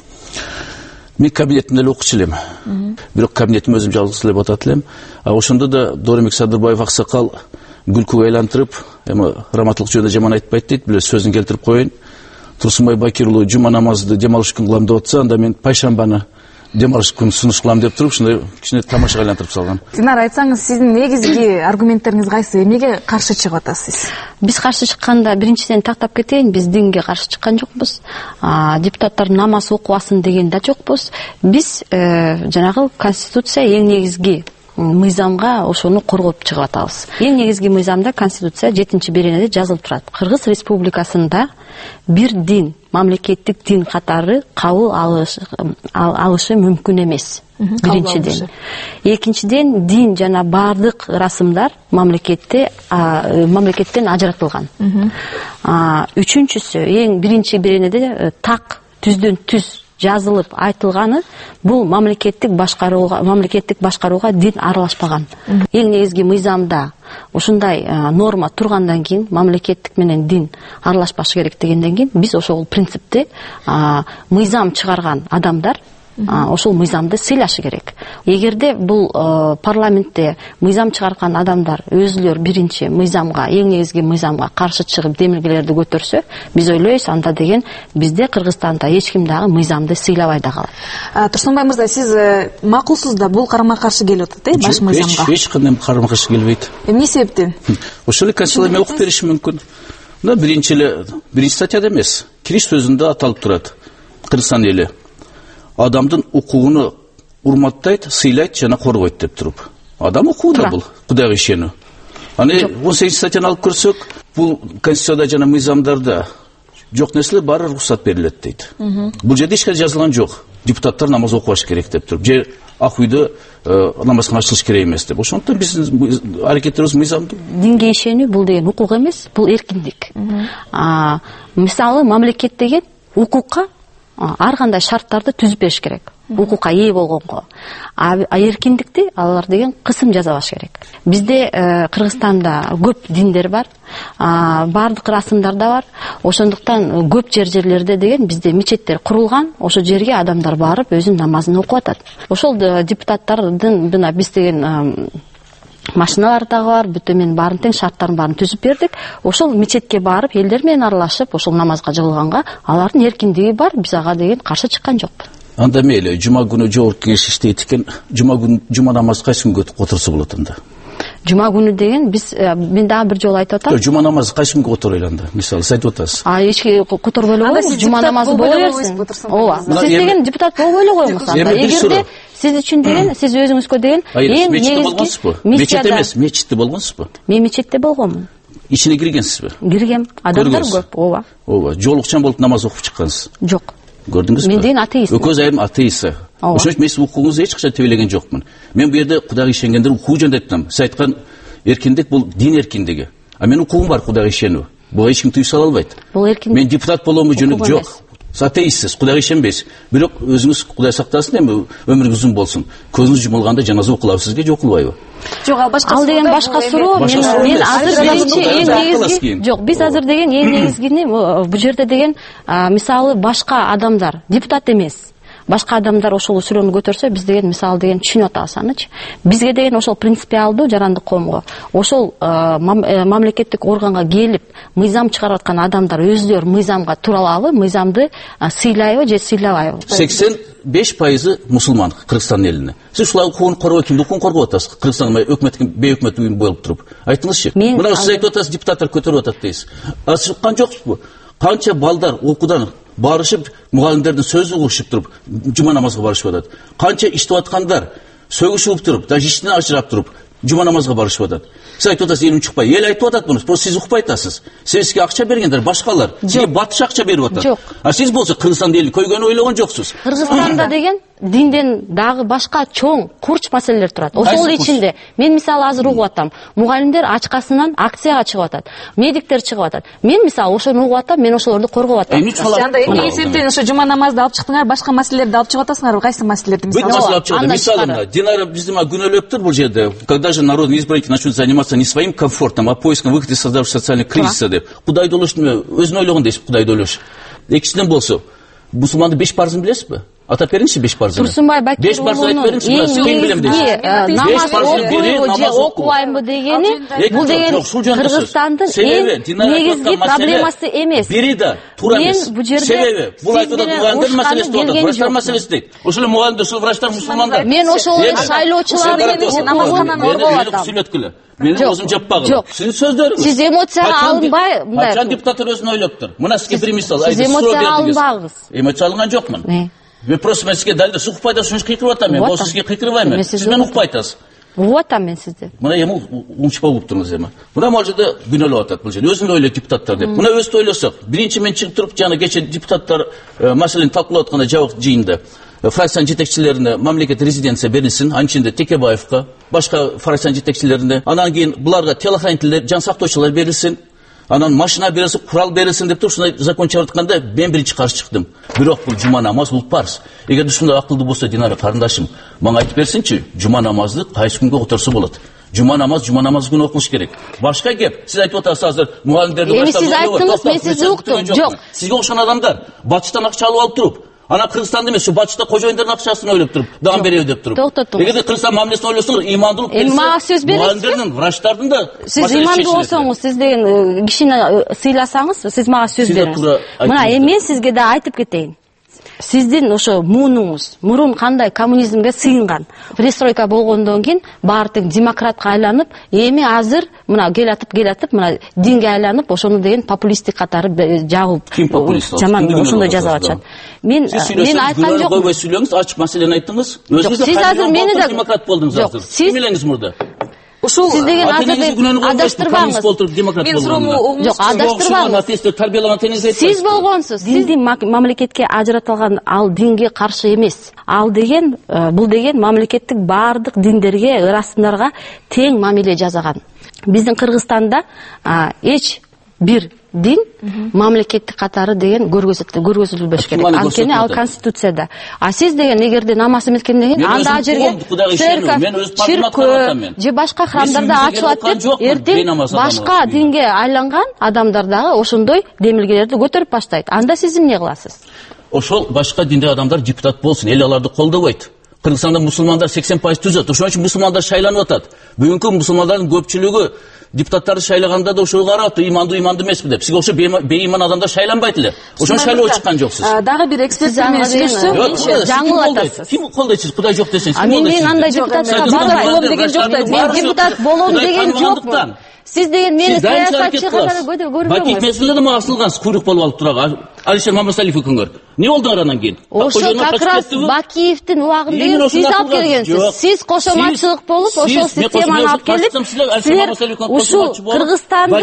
Мен кабинетимде эле окучу элем. Бирок кабинетим өзүм жалгыз эле батат элем. Ошондо да Доремек Садырбаев аксакал күлкүгө айлантырып, эми раматылык жөнүндө жаман айтпайт дейт, биле сөзүн келтирип коеюн. Турсунбай Бакир уулу жума намазды дем алыш күн кылам деп атса, анда мен пайшамбаны дем алыш күн сунуш кылам деп туруп, ушундай кичине тамашага айлантырып салган. Динара, айтсаңыз, сиздин негизги аргументтериңиз кайсы? Эмнеге каршы чыгып атасыз? Биз каршы чыкканда биринчиден тактап кетейин, биз динге каршы чыккан жокпуз. Депутаттар намаз окубасын деген да жокпуз. Биз жанагы конституция эң негизги мыйзамга ошону коргоп чыгып атабыз. Эң негизги мыйзамда конституция 7-беренеде жазылып турат. Кыргыз Республикасында бир дин, мамлекеттик дин катары кабыл алышы мүмкүн эмес. Биринчиден. Экинчиден, дин жана бардык расымдар мамлекеттен ажыратылган. Үчүнчүсү, эң биринчи беренеде так түздөн түз жазылып айтылганы бул мамлекеттик башкарууга дин аралашпаган. Эң негизги мыйзамда ушундай норма тургандан кийин мамлекеттик менен дин аралашпашы керек дегенден кийин биз ошол принципти мыйзам чыгарган адамдар ошол мыйзамды сыйлашы керек. Эгерде бул парламентте мыйзам чыгарган адамдар өзүлөр биринчи мыйзамга, эң негизги мыйзамга каршы чыгып демилгелерди көтөрсө, биз ойлойбуз анда деген бизде Кыргызстанда эч ким дагы мыйзамды сыйлабай да калат. Турсунбай мырза, сиз макулсуз да бул карама-каршы келип атат, баш мыйзамга? Эч кандай карама-каршы келбейт. Эмне себептен? Ошол эле конституцияда окуп беришим мүмкүн. Мына биринчи статьяда эмес, кириш сөзүндө аталып турат. Кыргызстан эли адамдын укугуну урматтайт, сыйлайт жана коргойт деп туруп. Адам укууда бул, Кудайга ишенүү. Аны 18 статьяны алып көрсөк, бул конституцияда жана мыйзамдарда жок нерселер баары уруксат берилет дейт. Бул жерде эч кандай жазылган жок. Депутаттар намаз окубаш керек деп туруп, же ак үйдө намазга ачылыш керек эмес деп. Ошондуктан биздин аракеттерибиз мыйзамдуу. Динге ишенүү бул деген укук эмес, бул эркиндик. Мисалы мамлекет деген укукка ар кандай шарттарды түзүп бериш керек. Укукка ээ болгонго. Эркиндикти алар деген кысым жасабаш керек. Бизде Кыргызстанда көп диндер бар, бардык расымдар да бар. Ошондуктан көп жерлерде деген бизде мечеттер курулган, ошо жерге адамдар барып өзүнүн намазын окуп атат. Ошол депутаттардын биз деген машиналар дагы бар, бүтө мен баарын тең шарттарын баарын түзүп бердик. Ошол мечетке барып, элдер менен аралашып, ошол намазга жыгылганга алардын эркиндиги бар, биз ага деген каршы чыккан жокпуз. Анда мейли, жума күнү жогорку кеңеш иштейт экен, жума намаз кайсы күнгө отурса болот анда? Жума күнү деген мен дагы бир жолу айтып атам. Жума намазы кайсы күнгө отуруйт анда? Мисалы, сиз айтып атасыз. Эч которбой эле койбойсуз, жума намазы боло берсин. Ооба. Сиз деген депутат болбой эле коюңуз анда. Эгерде сиз үчүн деген, сиз өзүңүзгө деген эң негизги мечетте эмес, мечетте болгонсузбу? Мен мечетте болгонмун. Ичине киргенсизби? Киргем. Адамдар көп, ооба. Ооба. Жолукчан болуп намаз окуп чыккансыз? Жок. Көрдүңүзбү? Мен деген атеист. Өкөз айым атеист. Ошон үчүн мен сиздин укугуңузду эч качан тебелеген жокмун. Мен бу жерде Кудайга ишенгендер укугу жөнүндө айттым. Сиз айткан эркиндик бул дин эркиндиги. А мен укугум бар Кудайга ишенүү. Буга эч ким тыюу сала албайт. Бул эркиндик. Мен депутат болоому жөнүндө жок. Сиз атеистсиз, Кудайга ишенбейсиз. Бирок өзүңүз Кудай сактасын, эми өмүрүңүз узун болсун. Көзүңүз жумулганда жаназа окулабы сизге, же окулбайбы? Жок, ал башка. Ал деген башка суроо. Мен азыр биринчи эң негизги. Жок, биз азыр деген эң негизгини бу жерде деген мисалы башка адамдар, депутат эмес. Башка адамдар ошол сүрөнү көтөрсө, биз деген мисалы деген түшүнүп атабыз анычы. Бизге деген ошол принципиалдуу жарандык коомго, ошол мамлекеттик органга келип мыйзам чыгарып аткан адамдар өзүлөр мыйзамга тура алабы, мыйзамды сыйлайбы же сыйлабайбы? 85% мусулман Кыргызстан элине. Сиз ушулар укугун коргойт, кимди укугун коргоп атасыз? Кыргызстан өкмөттүн бейөкмөт уюм болуп туруп. Айтыңызчы. Мына сиз айтып атасыз, депутаттар көтөрүп атат дейсиз. Чыккан жоксузбу? Канча балдар окуудан барышып, мугалимдердин сөзүн угушуп туруп, жума намазга барышып атат. Канча иштеп аткандар сөгүшүп туруп, даже иштен ажырап туруп, жума намазга барышып атат. Сиз айтып атасыз, элим чыкпай. Эл айтып атат муну, просто сиз укпай атасыз. Сизге акча бергендер башкалар, сизге батыш акча берип атат. А сиз болсо Кыргызстан эли көйгөнү ойлогон жоксуз. Кыргызстанда деген динден дагы башка чоң курч маселелер турат. Ошол ичинде мен мисалы азыр угуп атам. Мугалимдер ачкасынан акцияга чыгып атат. Медиктер чыгып атат. Мен мисалы ошону угуп атам, мен ошолорду коргоп атам. Анда эмне эсептен ошо жума намазды алып чыктыңар, башка маселелерди алып чыгып атасыңарбы? Кайсы маселелерди мисалы? Мисалы, Динара биздин күнөөлөптүр бул жерде. Когда же народные избранники начнут заниматься не своим комфортом, а поиском выхода из создавшегося социального кризиса деп. Кудайды ойлошун, өзүн ойлогон дейсиз, Кудайды ойлош. Экинчиден болсо, мусулмандын 5 парызын билесизби? Атап бериңизчи 5 парызын. Турсунбай Бакировунун намаз окуйбу же окубайбы дегени, бул деген Кыргызстандын эң негизги проблемасы эмес. Бири да туура эмес. Себеби бул айтып атат, мугалимдер маселеси деп атат, врачтар маселеси дейт. Ошол мугалимдер, ошол врачтар мусулмандар. Мен ошол шайлоочулардын намазганан коргоп атам. Мен өзүм жаппагым. Сиздин сөздөрүңүз. Сиз эмоцияга алынбай, мындай. Качан депутаттар өзүн ойлоптур. Мына сизге бир мисал. Сиз эмоцияга алынбагыз. Эмоция алынган жокмун. Мен просто мен сизге далилде укпай атасыз, ушуну кыйкырып атам. Мен болсо сизге кыйкырбайм. Сиз мени укпай атасыз. Угуп атам мен сизди. Мына эми умчпа угуп туруңуз эми. Мына бул жерде күнөөлөп атат бул жерде. Өзүн ойлойт депутаттар деп. Мына өзү ойлосок, биринчи мен чыгып туруп жана кече депутаттар маселени талкуулап атканда жабык жыйында фракциянын жетекчилерине мамлекет резиденция берилсин, анын ичинде Текебаевка, башка фракциянын жетекчилерине, анан кийин буларга телохранительдер, жан сактоочулар берилсин. анан машина бересиң, курал бересиң деп туруп ушундай закон чыгарып атканда мен биринчи каршы чыктым. Бирок бул жума намаз бул парз. Эгерде ушундай акылдуу болсо Динара карындашым, мага айтып берсиңчи, жума намазды кайсы күнгө которсо болот? Жума намаз күнү окулуш керек. Башка кеп, сиз айтып атасыз азыр мугалимдерди баштап. Сиз айттыңыз, мен сизди уктум. Жок. Сизге окшогон адамдар батыштан акча алып алып туруп, ана Кыргызстанда эмес, ушу батышта кожоюндардын акчасын ойлоп туруп, дагы береби деп туруп. Эгерде Кыргызстан мамилесин ойлосоңор, имандуулук келсе, мага сөз бересизби? Мугалимдердин, врачтардын да сиз имандуу болсоңуз, сиз деген кишини сыйласаңыз, сиз мага сөз бериңиз. Мына мен сизге да айтып кетейин. Сиздин ошо муунуңуз мурун кандай коммунизмге сыйынган, перестройка болгондон кийин баардык демократка айланып, эми азыр мына келатып мына динге айланып, ошону деген популисттик катары жагып, жаман ошондой жазып атышат. Мен айткан жокмун. Койбой сүйлөңүз, ачык маселени айттыңыз. Сиз азыр мени да демократ болдуңуз азыр. Ким элеңиз мурда? Ушул сиз деген азыр адаштырбаңыз. Мен суроону жок, адаштырбаңыз. Сиз болгонсуз. Динди мамлекетке ажыратылган ал динге каршы эмес. Ал деген бул деген мамлекеттик баардык диндерге, ырасымдарга тең мамиле жасаган. Биздин Кыргызстанда эч бир дин мамлекеттик катары деген көргөзүлбөш керек. Анткени ал конституцияда. А сиз деген эгерде намаз эметкен деген анда жерге церковь же башка храмдарда ачылат деп эртең башка динге айланган адамдар дагы ошондой демилгелерди көтөрүп баштайт. Анда сиз эмне кыласыз? Ошол башка динде адамдар депутат болсун, эл аларды колдобойт. Кыргызстанда мусулмандар 80% түзөт. Ошон үчүн мусулмандар шайланып атат. Бүгүнкү мусулмандардын көпчүлүгү депутаттарды шайлаганда да ошого карап, имандуу эмеспи деп. Сиз ошо бейиман адамдар шайланбайт эле. Ошон шайлоо чыккан жоксуз. Дагы бир эксперттер менен сүйлөшсөм, жаңылып атасыз. Ким колдойт, Кудай жок десең, мен андай депутатка болом деген жок да. Мен депутат болом деген жокмун. Сиз деген мени саясатчы катары көрбөңүз. Бакиев меселде да мага асылгансыз, куйрук болуп алып турган. Алишер Мамасалиев өкүңөр. Не болду аранан кийин? Ошо как раз Бакиевдин убагын деген сиз алып келгенсиз. Сиз кошоматчылык болуп, ошол системаны алып келип, силер ушул Кыргызстанды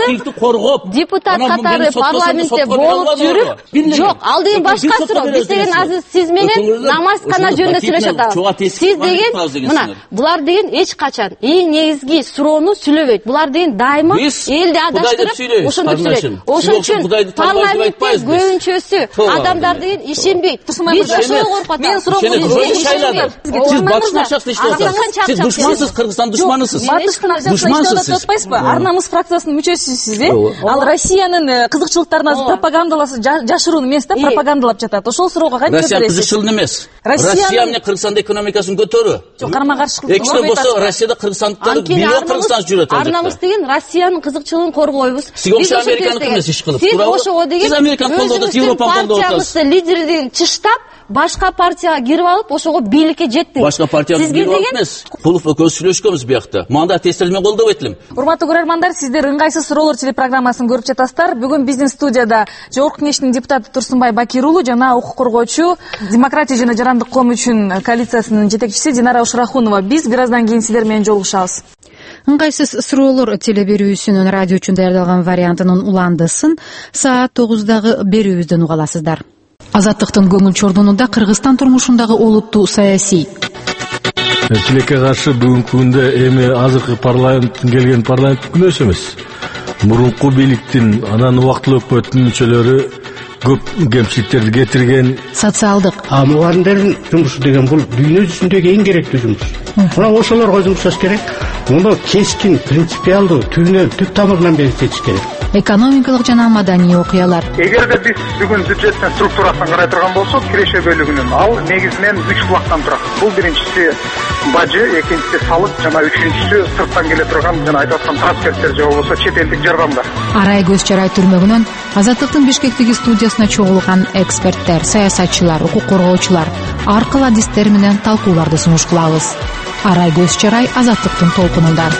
депутат катары парламентте болуп жүрүп, жок, ал деген башка суроо. Биз деген азыр сиз менен намаз кана жөнүндө сүйлөшүп атабыз. Сиз деген, мына, булар деген эч качан эң негизги суроону сүйлөбөйт. Булар деген дайыма элди адаштырып, ошондой сүйлөйт. Ошон үчүн парламентте көбүнчөсү адамдар деген ишенбейт. Биз ошол коркуп атабыз. Мен суроо сиз батыштын акчасын иштеп атасыз. Сиз душмансыз, Кыргызстан душманысыз. Батыштын акчасын иштеп атпайсызбы? Ар намыс фракциясынын мүчөсүсүз, Ал Россиянын кызыкчылыктарын пропагандаласы жашыруун эмес да, пропагандалап жатат. Ошол суроого кантип Россия кызыкчыл эмес. Россия менен Кыргызстандын экономикасын көтөрүү. Жок, карама-каршылык. Экинчиден болсо, Россияда кыргызстандыктар бирөө Кыргызстан жүрөт. Ар намыс деген Россиянын кызыкчылыгын коргойбуз. Сиз ошо Американыкы эмес иш кылып турабы? Сиз ошого деген сиз Американы колдоп, Европаны колдоп лидердин чыштап, башка партияга кирип алып, ошого бийликке жеттиңиз. Башка партияга кирип алып эмес. Кулов экөөбүз сүйлөшкөнбүз буякта. Манда тестелмен колдобойт элем. Урматтуу көрөрмандар, сиздер ыңгайсыз суроолор телепрограммасын көрүп жатасыздар. Бүгүн биздин студияда Жогорку Кеңештин депутаты Турсунбай Бакир уулу жана укук коргоочу, Демократия жана жарандык коом үчүн коалициясынын жетекчиси Динара Ушрахунова. Биз бир аздан кийин сиздер менен жолугушабыз. Ыңгайсыз суроолор телеберүүсүнүн радио үчүн даярдалган вариантынын уландысын саат 9дагы берүүбүздөн уга аласыздар. Азаттыктын көңүл чордунунда Кыргызстан турмушундагы олуттуу саясий. Тилекке каршы бүгүнкү күндө эми азыркы парламенттин келген парламент күнөөсү эмес. Мурунку бийликтин анан убактылуу өкмөттүн мүчөлөрү көп кемчиликтерди кетирген. Социалдык. Мугалимдердин жумушу деген бул дүйнө жүзүндөгү эң керектүү жумуш. Мына ошолорго жұмыс жасаш керек. Муну кескин, принципиалдуу, түп тамырынан бекитиш керек. Экономикалык жана маданий окуялар. Эгерде биз бүгүн бюджеттин структурасын карай турган болсок, киреше бөлүгүнүн ал негизинен 3 булактан турат. Бул биринчиси бажы, экинчиси салык жана үчүнчүсү сырттан келе турган жана айтып аткан трансферттер же болбосо чет элдик жардамдар. Арай көз чарай түрмөгүнөн Азаттыктын Бишкектеги студиясына чогулган эксперттер, саясатчылар, укук коргоочулар ар кыл адистер менен талкууларды сунуш кылабыз. Арай көз чарай Азаттыктын толкунунда.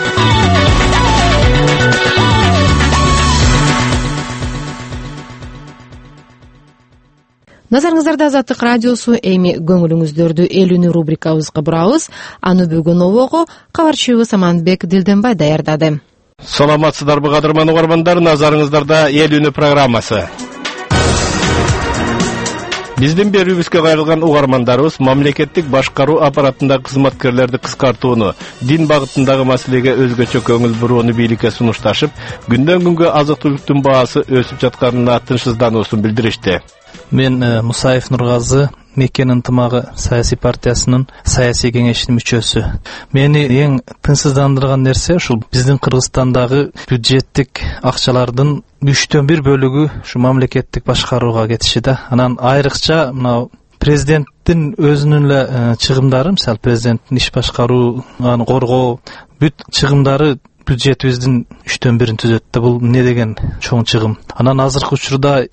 Назарыңыздарда Азаттык радиосу. Эми көңүлүңүздөрдү элүүнү рубрикабызга бурабыз. Аны бүгүн обого кабарчыбыз Аманбек Дилденбай даярдады. Саламатсыздарбы, кадырман угармандар, назарыңыздарда элүүнү программасы. Биздин берүүбүзгө кайрылган угармандарыбыз мамлекеттик башкаруу аппаратындагы кызматкерлерди кыскартууну, дин багытындагы маселеге өзгөчө көңүл бурууну бийликке сунушташып, күндөн күнгө азык-түлүктүн баасы өсүп жатканына тынчсыздануусун билдиришти. Мен Мусаев Нургазы, Меккен ынтымагы саясий партиясынын саясий кеңешинин мүчөсү. Мени эң тынчсыздандырган нерсе ушул биздин Кыргызстандагы бюджеттик акчалардын 1/3 бөлүгү ушу мамлекеттик башкарууга кетиши да. Анан айрыкча мына президенттин өзүнүн эле чыгымдары, мисалы президенттин иш башкаруу, аны коргоо бүт чыгымдары бюджетибиздин 1/3 түзөт да. Бул эмне деген чоң чыгым. Анан азыркы учурда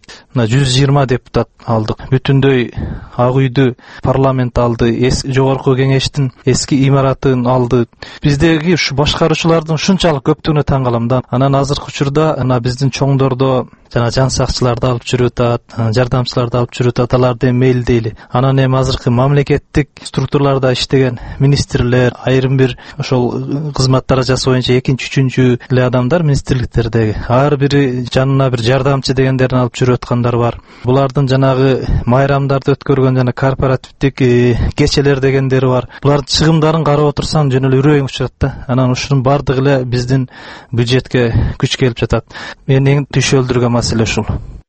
120 депутат алдык. Бүтүндөй Ак үйдү парламент алды, жогорку кеңештин эски имаратын алды. Биздеги ушу башкаруучулардын ушунчалык көптүгүнө таң калам да. Анан азыркы учурда биздин чоңдордо жан сакчыларды алып жүрүп атат, жардамчыларды алып жүрүп атат, аларды мейлдейли. Анан эми азыркы мамлекеттик структураларда иштеген министрлер, айрым бир ошол кызматтар жасоо боюнча экинчи, үчүнчү эле адамдар министрликтердеги. Ар бири жанына бир жардамчы дегендерин алып жүрүп аткандар бар. Булардын жанагы майрамдарды өткөргөн жана корпоративдик кечелер дегендери бар. Булардын чыгымдарын карап отурсаң жөн эле үрөйүң учурат да. Анан ушунун бардыгы эле биздин бюджетке күч келип жатат. Мен эң түшөлдүргөн маселе ушул.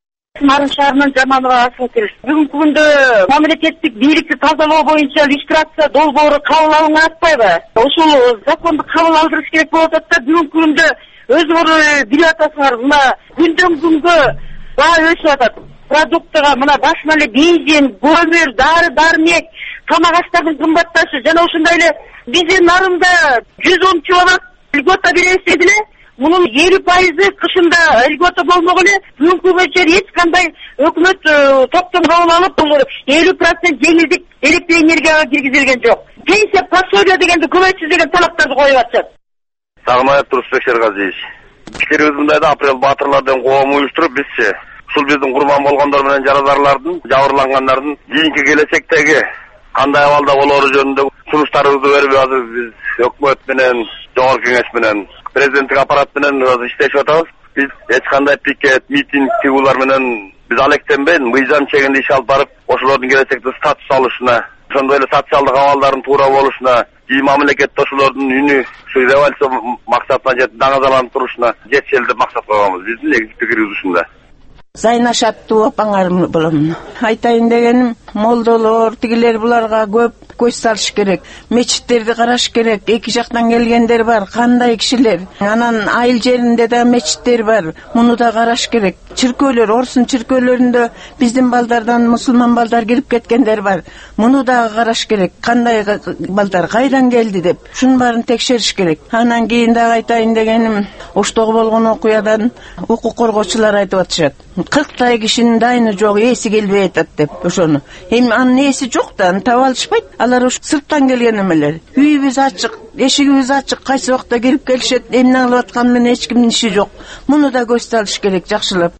Нарын шаарынын Жамалова Асылкел. Бүгүнкү күндө мамлекеттик бийликти тазалоо боюнча иллюстрация долбоору кабыл алынган атпайбы? Ушул законду кабыл алдырыш керек болуп атат да. Бүгүнкү күндө өзүңөр билип атасыңар, мына күндөн күнгө баа өсүп атат. Продуктыга мына башына эле бензин, көмүр, дары-дармек, тамак аштардын кымбатташы жана ошондой эле биздин нарында 110 киловатт льгота беребиз деди эле. Мунун 50% кышында льгота болмок эле. Бүгүнкү күнгө чейин эч кандай өкмөт топтом кабыл алып, бул 50% жеңилдик электр энергияга киргизилген жок. Пенсия пособие дегенди көбөйтсүз деген талаптарды коюп атышат. Сагынбаев Турсбек Шергазиевич. Пикирибиз мындай да, апрел батырлардын коому уюштуруп бизчи ушул биздин курман болгондор менен жаразарлардын, жабырлангандардын кийинки келечектеги кандай абалда болору жөнүндө сунуштарыбызды берип азыр биз өкмөт менен, жогорку кеңеш менен, президенттик аппарат менен иштешип атабыз. Биз эч кандай пикет, митинг тыгуулар менен биз алектенбей, мыйзам чегинде иш алып барып, ошолордун келечекте статус алышына, ошондой эле социалдык абалдардын туура болушуна, мамлекетте ошолордун үнү ушу революция максатына жетип даңазаланып турушуна жетишели деп максат койгонбуз. Биздин негизги пикирибиз ушунда. Зайнаш аттуу апаңар болом. Айтайын дегеним, молдолор, тигилер буларга көп көз салыш керек. Мечиттерди караш керек. Эки жактан келгендер бар, кандай кишилер. Анан айыл жеринде да мечиттер бар. Муну да караш керек. Чиркөөлөр, Орсун чиркөөлөрүндө биздин балдардан мусулман балдар кирип кеткендер бар. Муну да караш керек. Кандай балдар кайдан келди деп. Ушунун баарын текшериш керек. Анан кийин да айтайын дегеним, Оштогу болгон окуядан укук коргоочулар айтып атышат. 40 кишинин дайыны жок, эси келбей атат деп ошону. Эми анын эси жок да, аны таба алышпайт. Алар ушу сырттан келген эмелер. Үйүбүз ачык, эшигибиз ачык, кайсы убакта кирип келишет. Эмне кылып атканы менен эч кимдин иши жок. Муну да көз салыш керек жакшылап.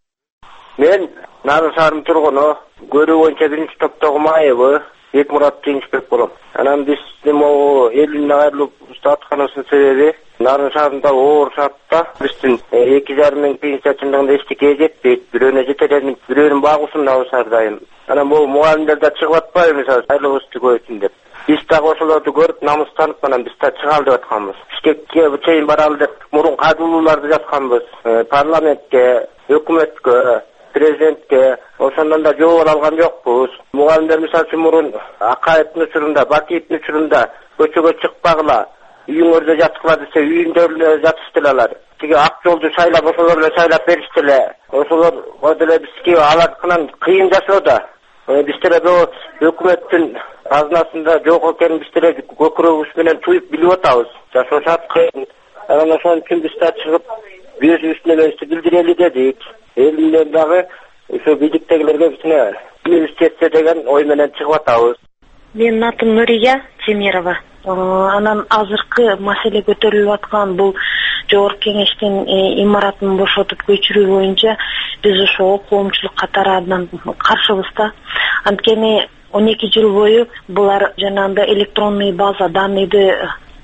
Мен Нарын шаарынын тургуну, көрүү боюнча биринчи топтогу майыбы Бекмурат Жеңишбек болом. Анан биз могу элине кайрылып атканыбыздын себеби Нарын шаарында оор шартта биздин 2,5 миң пенсия чындыгында эчтеке жетпейт. Бирөөнө жетеленип, бирөөнүн багуусундабыз ар дайым. Анан бул мугалимдер да чыгып атпайбы, мисалы, айлыгыбызды көбөйтүн деп. Биз дагы ошолорду көрүп, намыстанып, анан биз да чыгалы деп атканбыз. Бишкекке чейин баралы деп мурун кадылууларды жазганбыз. Парламентке, өкмөткө, президентке, ошондон да жооп алган жокпуз. Мугалимдер мисалы үчүн мурун Акаевдин учурунда, Бакиевдин учурунда көчөгө чыкпагыла, үйүңөрдө жаткыла десе үйүндө эле жатыштылар алар. Тиги ак жолду шайлап, ошолор эле шайлап бериштиле. Ошолор деле бизге алардыкынан кыйын жашоодо. Биз деле өкмөттүн казынасында жок экенин биз деле көкүрөгүбүз менен туюп билип атабыз. Жашоо шарт кыйын. Анан ошон үчүн биз да чыгып өзүбүздүн эмебизди билдирели дедик. Элинде дагы ошо бийликтегилерге бизне билибиз жетсе деген ой менен чыгып атабыз. Менин атым Нурия Темирова. Анан азыркы маселе көтөрүлүп аткан бул жогорку кеңештин имаратын бошотуп көчүрүү боюнча биз ошо коомчулук катары андан каршыбыз да. Анткени 12 жыл бою булар жанагындай электронный база данныйды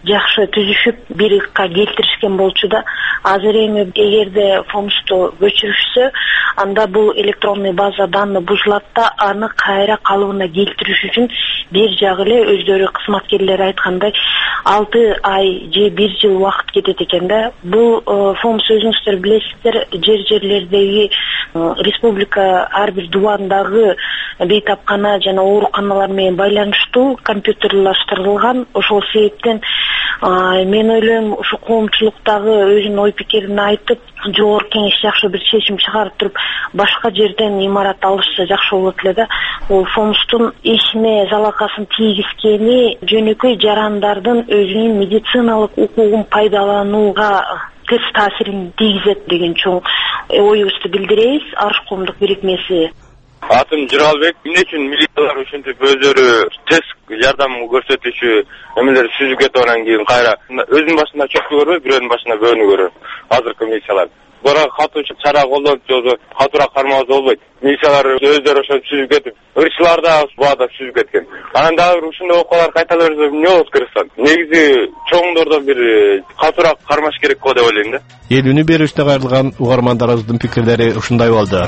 жакшы түзүшүп бир ыкка келтиришкен болчу да. Азыр эми эгерде фомсту көчүрүшсө, анда бул электронный база данный бузулат да, аны кайра калыбына келтириш үчүн бир жагы эле өздөрү кызматкерлер айткандай 6 ай же 1 жыл убакыт кетет экен да. Бул фомс өзүңүздөр билесиздер, жерлердеги республика ар бир дубандагы бейтапкана жана ооруканалар менен байланыштуу компьютерлаштырылган. Ошол себептен мен ойлойм, ушу коомчулуктагы өзүнүн ой пикирин айтып, жогорку кеңеш жакшы бир чечим чыгарып туруп, башка жерден имарат алышса жакшы болот эле да. Ол фомстун ишине залакасын тийгизгени жөнөкөй жарандардын өзүнүн медициналык укугун пайдаланууга терс таасирин тийгизет деген чоң оюбузду билдиребиз. Арыш коомдук бирикмеси. Атым Жыралбек. Эмне үчүн милициялар ушинтип өздөрү тез жардам көрсөтүүчү эмелер сүзүп кетип анан кийин кайра өзүнүн башына чөктү көрбөй, бирөөнүн башына бөөнү көрөр азыркы милициялар. Буга катуу чара колдонуп жолу катуураак кармаса болбойт. Милициялар өздөрү ошо сүзүп кетип, ырчылар да баада сүзүп кеткен. Анан дагы ушундай окуялар кайтала берсе эмне болот Кыргызстан? Негизи чоңдордо бир катуураак кармаш керек го деп ойлойм да. Элүүнү берүүчүнө кайрылган угармандарыбыздын пикирлери ушундай болду.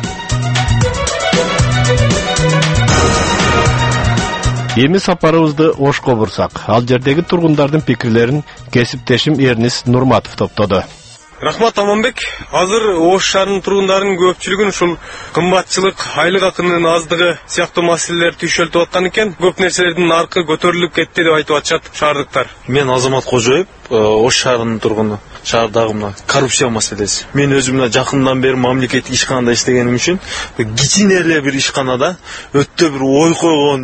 Эми сапарыбызды Ошко бурсак, ал жердеги тургундардын пикирлерин кесиптешим Эрнис Нурматов топтоду. Рахмат Аманбек. Азыр Ош шаарынын тургундарынын көпчүлүгүн ушул кымбатчылык, айлык акынын аздыгы сыяктуу маселелер түйшөлтүп аткан экен. Көп нерселердин наркы көтөрүлүп кетти деп айтып атышат шаардыктар. Мен Азамат Кожоев, Ош шаарынын тургуну. Шаардагы мына коррупция маселеси. Мен өзүм мына жакындан бери мамлекеттик ишканада иштегеним үчүн кичине эле бир ишканада өтө бир ой койгон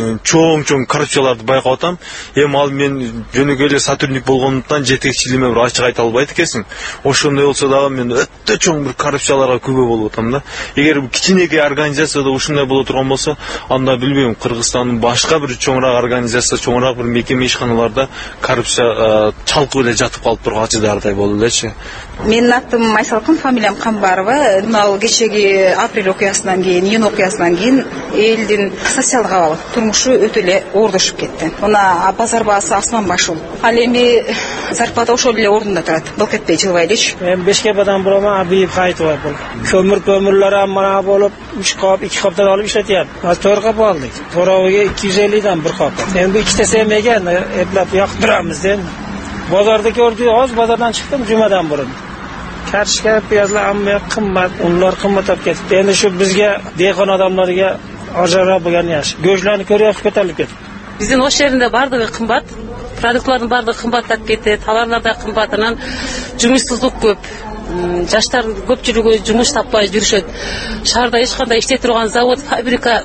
чоң коррупцияларды байкап атам. Эми ал мен жөнөкөй эле сотрудник болгондуктан жетекчилигиме бир ачык айта албайт экенсиң. Ошондой болсо дагы мен өтө чоң бир коррупцияларга күбө болуп атам да. Эгер кичинекей организацияда ушундай боло турган болсо, анда билбейм, Кыргызстандын башка бир чоңураак организация, чоңураак бир мекеме ишканаларда коррупция чалкып эле жатып калып турган болду элечи. Менин атым Айсалкын, фамилиям Камбарова. Мына кечеги апрель окуясынан кийин, июнь окуясынан кийин элдин социалдык абалы, турмушу өтө эле оордошуп кетти. Мына базар баасы асман башыл. Ал эми зарплата ошол эле ордунда турат. Былк кетпей жылбай элечи. Мен Бешкепадан бурама абийип кайтып бул. Көмүрлөр мана болуп 3 кап, 2 каптан алып иштетип. Az 4 кап алдык. Торовге 250 1 кап. Эми ikkita семейген эплеп яктырамыз деп. Bozorda gördük, az bozordan çıktım cumadan burun. Karışka piyazlar amma qimmat, unlar qimmat olib ketdi. Endi shu bizga dehqon odamlarga ajrab bo'lgan yaxshi. Go'shtlarni ko'ryapsiz, ko'tarilib ketdi. Bizning Osh yerinde bardigi qimmat, produktlarning bardigi qimmatlab ketdi, tovarlarda qimmatынан жұмыссыздық көп. Жаштар көпчүлүгү жумуш таппай жүрүшөт. Шаарда эч кандай иштей турган завод, фабрика,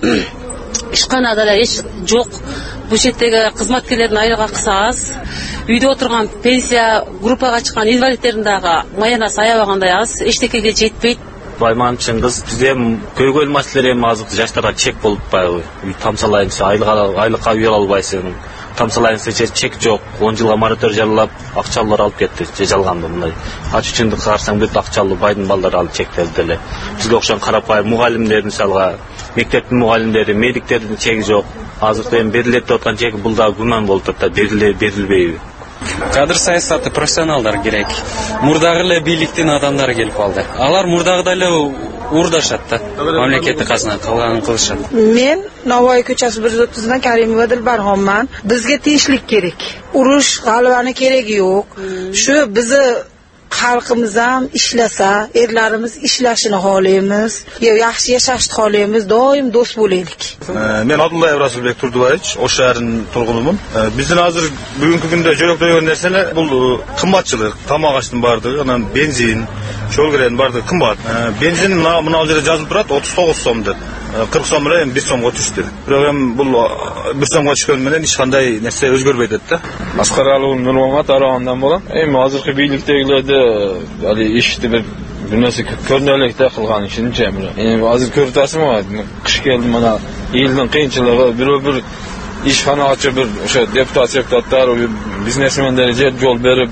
ишканада да эч жок. Бул жердеги кызматкерлердин айлык акысы аз. Үйдө отурган пенсия группага чыккан инвалидтердин дагы маянасы аябагандай аз, эчтекеге жетпейт. Байманчын кыз бизде көйгөйл маселелер эми азыр жаштарга чек болуп атпайбы? Үй тамсалайынча айлыкка үй ала албайсың. Тамсалайынча чек жок. 10 жылга мораторий жарыялап, акчалар алып кетти, же жалганды мындай. Ач үчүндү карасаң бүт акчалуу байдын балдары алып чектерди эле. Бизге окшогон карапайым мугалимдер мисалга, мектептин мугалимдери, медиктердин чеги жок. Азыр эми берилет деп аткан чек бул да күмөн болуп атат, берилбейби? Кадр саясаты профессионалдар керек. Мурдагы эле бийликтин адамдары келип калды. Алар мурдагыдай эле уурдашат да. Мамлекеттик казына калганын кылышат. Мен Navoiy ko'chasi 130dan Karimova Dilbarxonman. Bizga tinchlik kerak. Urush, g'alabani keragi yo'q. Shu bizni xalqimiz ham ishlasa, erlarimiz ishlashini xohlaymiz, yaxshi yashashni xohlaymiz, doim do'st bo'laylik. Men Abdullayev Rasulbek Turdubayevich, Osh shahrining turg'uniman. Bizning hozir bugungi kunda jo'naklayotgan narsalar bu qimmatchilik, tamoq ashtın bardigi, anan benzin, sho'lgren bardigi qimmat. Benzin mana hozir yozilib turadi 39 so'm deb. 40 so'm bilan 1 so'mga tushdi. Biroq ham bu 1 so'mga tushgan bilan hech qanday narsa o'zgarmaydi-da. Asqar Aliyev Nurmuhammad Aravandan bo'lam. Endi hozirgi biylikdagilarda hali ishni bir narsa ko'rnalikda qilgan ishimcha bilan. Endi hozir ko'rtasizmi? Qish keldi mana yilning qiyinchiligi, bir ishxona ochib bir o'sha deputatlar, biznesmenlarga yo'l berib bir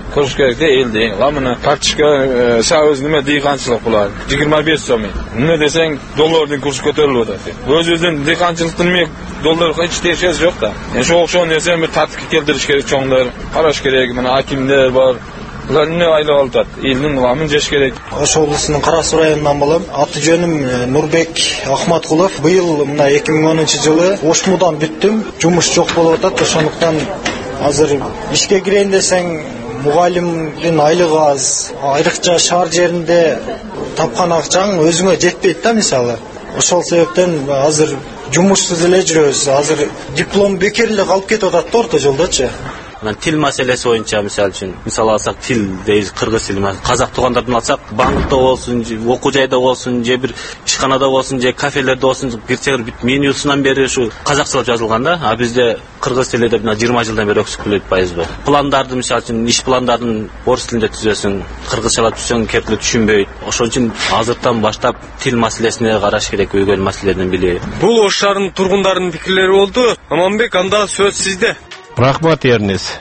көрүш керек да элди. Мына карточка сабыз неме дыйканчылык булар. 25 сом. Эмне десең, доллардын курсы көтөрүлүп атат. Өзүбүздүн дыйканчылыктын эми долларга эч тиешеси жок да. Ошо окшон нерсе бир тартипке келтириш керек чоңдор. Караш керек, мына акимдер бар. Булар эмне айлык алып атат? Элдин уламын жеш керек. Ош облусунун Кара Суу районунан болом. Аты жөнүм Нурбек Ахматкулов. Быйыл мына 2010-жылы Ошмудан бүттүм. Жумуш жок болуп атат. Ошондуктан азыр ишке кирейин десең, мугалимдин айлыгы аз. Айрыкча шаар жеринде тапкан акчаң өзүңө жетпейт да мисалы. Ошол себептен азыр жумушсуз эле жүрөбүз. Азыр диплом бекер эле калып кетип атат да орто жолдочу. Тил маселеси боюнча мисалы алсак, тил дейбиз, кыргыз тили. Казак туугандардан алсак, банкта болсун, окуу жайда болсун, же бир ишканада болсун, же кафелерде болсун, кирсеңер менюсунан бери ушу казакчалап жазылган да. А бизде кыргыз тили деп 20 жылдан бери өксүп келатпайбызбы? Пландарды мисалы үчүн иш пландарын орус тилинде түзөсүң, кыргызчалап түзсөң кеп эле түшүнбөйт. Ошон үчүн азыртан баштап тил маселесине караш керек, өйгөн маселелердин бири. Бул Ош шаарынын тургундарынын пикирлери болду. Аманбек, анда сөз сизде. Рахмат Эрнис.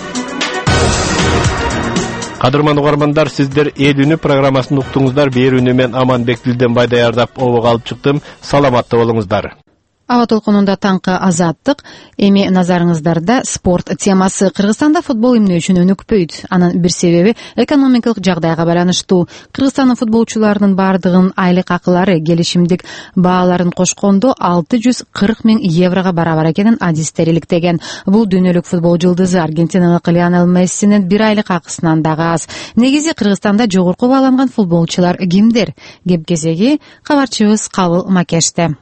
Кадырман угармандар, сиздер эл үнү программасын уктуңуздар. Берүүнү мен Аманбек Дилденбай даярдап, обого алып чыктым. Саламатта болуңуздар. Аба толкунунда таңкы азаттык. Эми назарыңыздарда спорт темасы. Кыргызстанда футбол эмне үчүн өнүкпөйт? Анын бир себеби экономикалык жагдайга байланыштуу. Кыргызстандын футболчуларынын бардыгынын айлык акылары келишимдик бааларын кошкондо 640 000 еврого барабар экенин адистер иликтеген. Бул дүйнөлүк футбол жылдызы аргентиналык Лионел Мессинин бир айлык акысынан дагы аз. Негизи Кыргызстанда жогорку бааланган футболчулар кимдер? Кеп-кезеги кабарчыбыз Кабыл Макеште.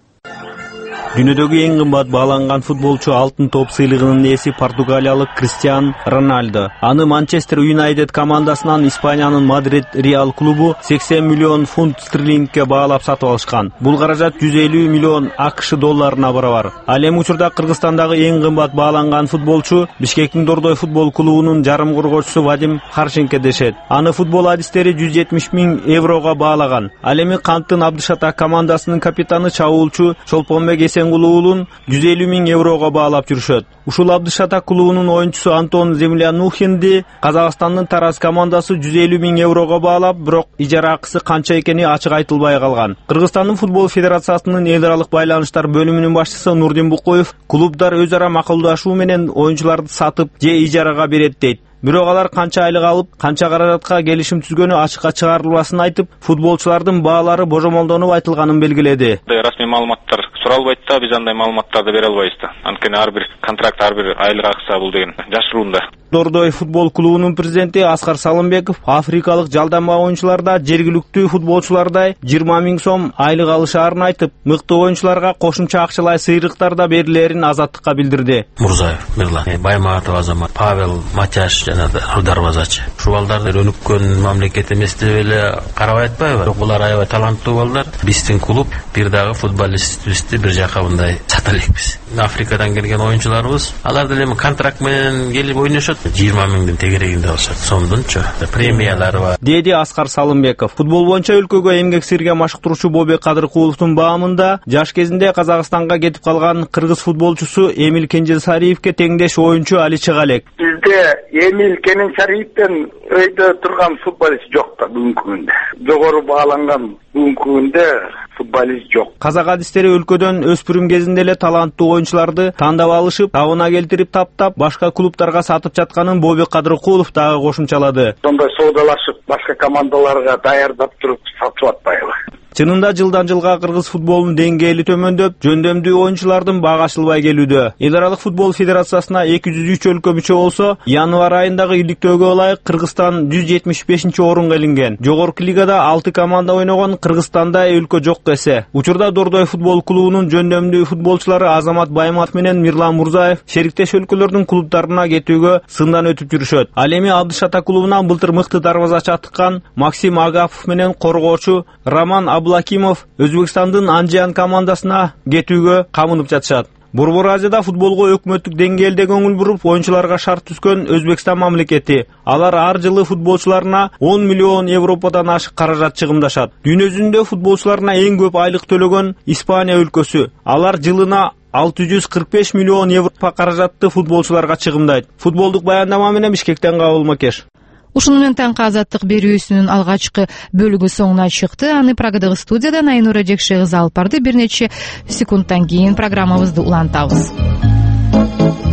Дүйнөдөгү эң кымбат бааланган футболчу алтын топ сыйлыгынын ээси португалиялык Криштиану Роналдо. Аны Манчестер Юнайтед командасынан Испаниянын Мадрид Реал клубу 80 миллион фунт стерлингке баалап сатып алышкан. Бул каражат 150 миллион АКШ долларына барабар. Ал эми учурда Кыргызстандагы эң кымбат бааланган футболчу Бишкектин Дордой футбол клубунун жарым коргоочусу Вадим Харченко дешет. Аны футбол адистери 170 000 еврого баалаган. Ал эми Канттын Абдышатак командасынын капитаны чабуулчу Чолпонбек клубун 150 000 еврого баалап жүрүшөт. Ушул Абдышатак клубунун оюнчусу Антон Землянухинди Казакстандын Тараз командасы 150 000 еврого баалап, бирок ижара акысы канча экени ачык айтылбай калган. Кыргызстандын футбол федерациясынын эл аралык байланыштар бөлүмүнүн башчысы Нурдин Букоев клубдар өз ара макулдашуу менен оюнчуларды сатып же ижарага берет дейт. Бирок алар канча айлык алып, канча каражатка келишим түзгөнү ачыкка чыгарылбасын айтып, футболчулардын баалары божомолдонуп айтылганын белгиледи. Расмий маалыматтар суралбайт да, биз андай маалыматтарды бере албайбыз да. Анткени ар бир контракт, ар бир айлык акча бул деген жашыруунда. Дордой футбол клубунун президенти Аскар Салымбеков африкалык жалданма оюнчуларда жергиликтүү футболчулардай 20 000 сом айлык алышаарын айтып, мыкты оюнчуларга кошумча акчалай сыйрыктар да берилерин азаттыкка билдирди. Мурзаев, Мирлан, Байматов Азамат, Павел Матяш жана дарвазачы. Ушул балдар өнүккөн мамлекет эмес деп эле карабай атпайбы? Булар аябай таланттуу балдар. Биздин клуб бир дагы футболистибизди бир жака мындай сата элекпиз. Африкадан келген оюнчуларыбыз, алар деле контракт менен келип ойношот. 20 000 тегерегинде алышат. Сомдунчу премиялары бар. Деди Аскар Салымбеков. Футбол боюнча өлкөгө эмгек сирге машыктыруучу Бобек Кадыркуловдун баамында жаш кезинде Казакстанга кетип калган кыргыз футболчусу Эмил Кенжесариевке теңдеш оюнчу Али Чыгалек. Бизде Эмил Кенжесариевден өйдө турган футболист жок да бүгүнкү күндө. Жогору бааланган бүгүнкү күндө футболист жок. Казак адистери өлкөдөн өспүрүм кезинде эле таланттуу оюнчуларды тандап алышып, табына келтирип таптап, башка клубтарга сатып жатканын Бобек Кадыркулов дагы кошумчалады. Сондай соодалашып, башка командаларга даярдап туруп сатып атпайбы? Чынында жылдан жылга кыргыз футболунун деңгээли төмөндөп, жөндөмдүү оюнчулардын баасы ачылбай келүүдө. Эл аралык футбол федерациясына 203 өлкө мүчө болсо, январь айындагы иликтөөгө ылайык Кыргызстан 175-орунга илинген. Жогорку лигада 6 команда ойногон Кыргызстанда өлкө жок десе. Учурда Дордой футбол клубунун жөндөмдүү футболчулары Азамат Байматов менен Мирлан Мурзаев шериктеш өлкөлөрдүн клубтарына кетүүгө сындан өтүп жүрүшөт. Ал эми Абдышатак клубунан былтыр мыкты дарвазачы аттыккан Максим Агапов менен коргоочу Роман Аблакимов Өзбекстандын Анжиан командасына кетүүгө камынып жатышат. Борбор Азияда футболго өкмөттүк деңгээлде көңүл буруп, оюнчуларга шарт түзгөн Өзбекстан мамлекети. Алар ар жылы футболчуларына 10 миллион евродан ашык каражат чыгымдашат. Дүйнө жүзүндө футболчуларына эң көп айлык төлөгөн Испания өлкөсү. Алар жылына 645 миллион евро каражатты футболчуларга чыгымдайт. Футболдук баяндама менен Бишкектен Кабыл Макеш. Ушуну менен таңкы азаттык берүүсүнүн алгачкы бөлүгү соңуна чыкты. Аны Прагадагы студиядан Айнура Жекшегиз алып барды. Бир нече секундтан кийин программабызды улантабыз.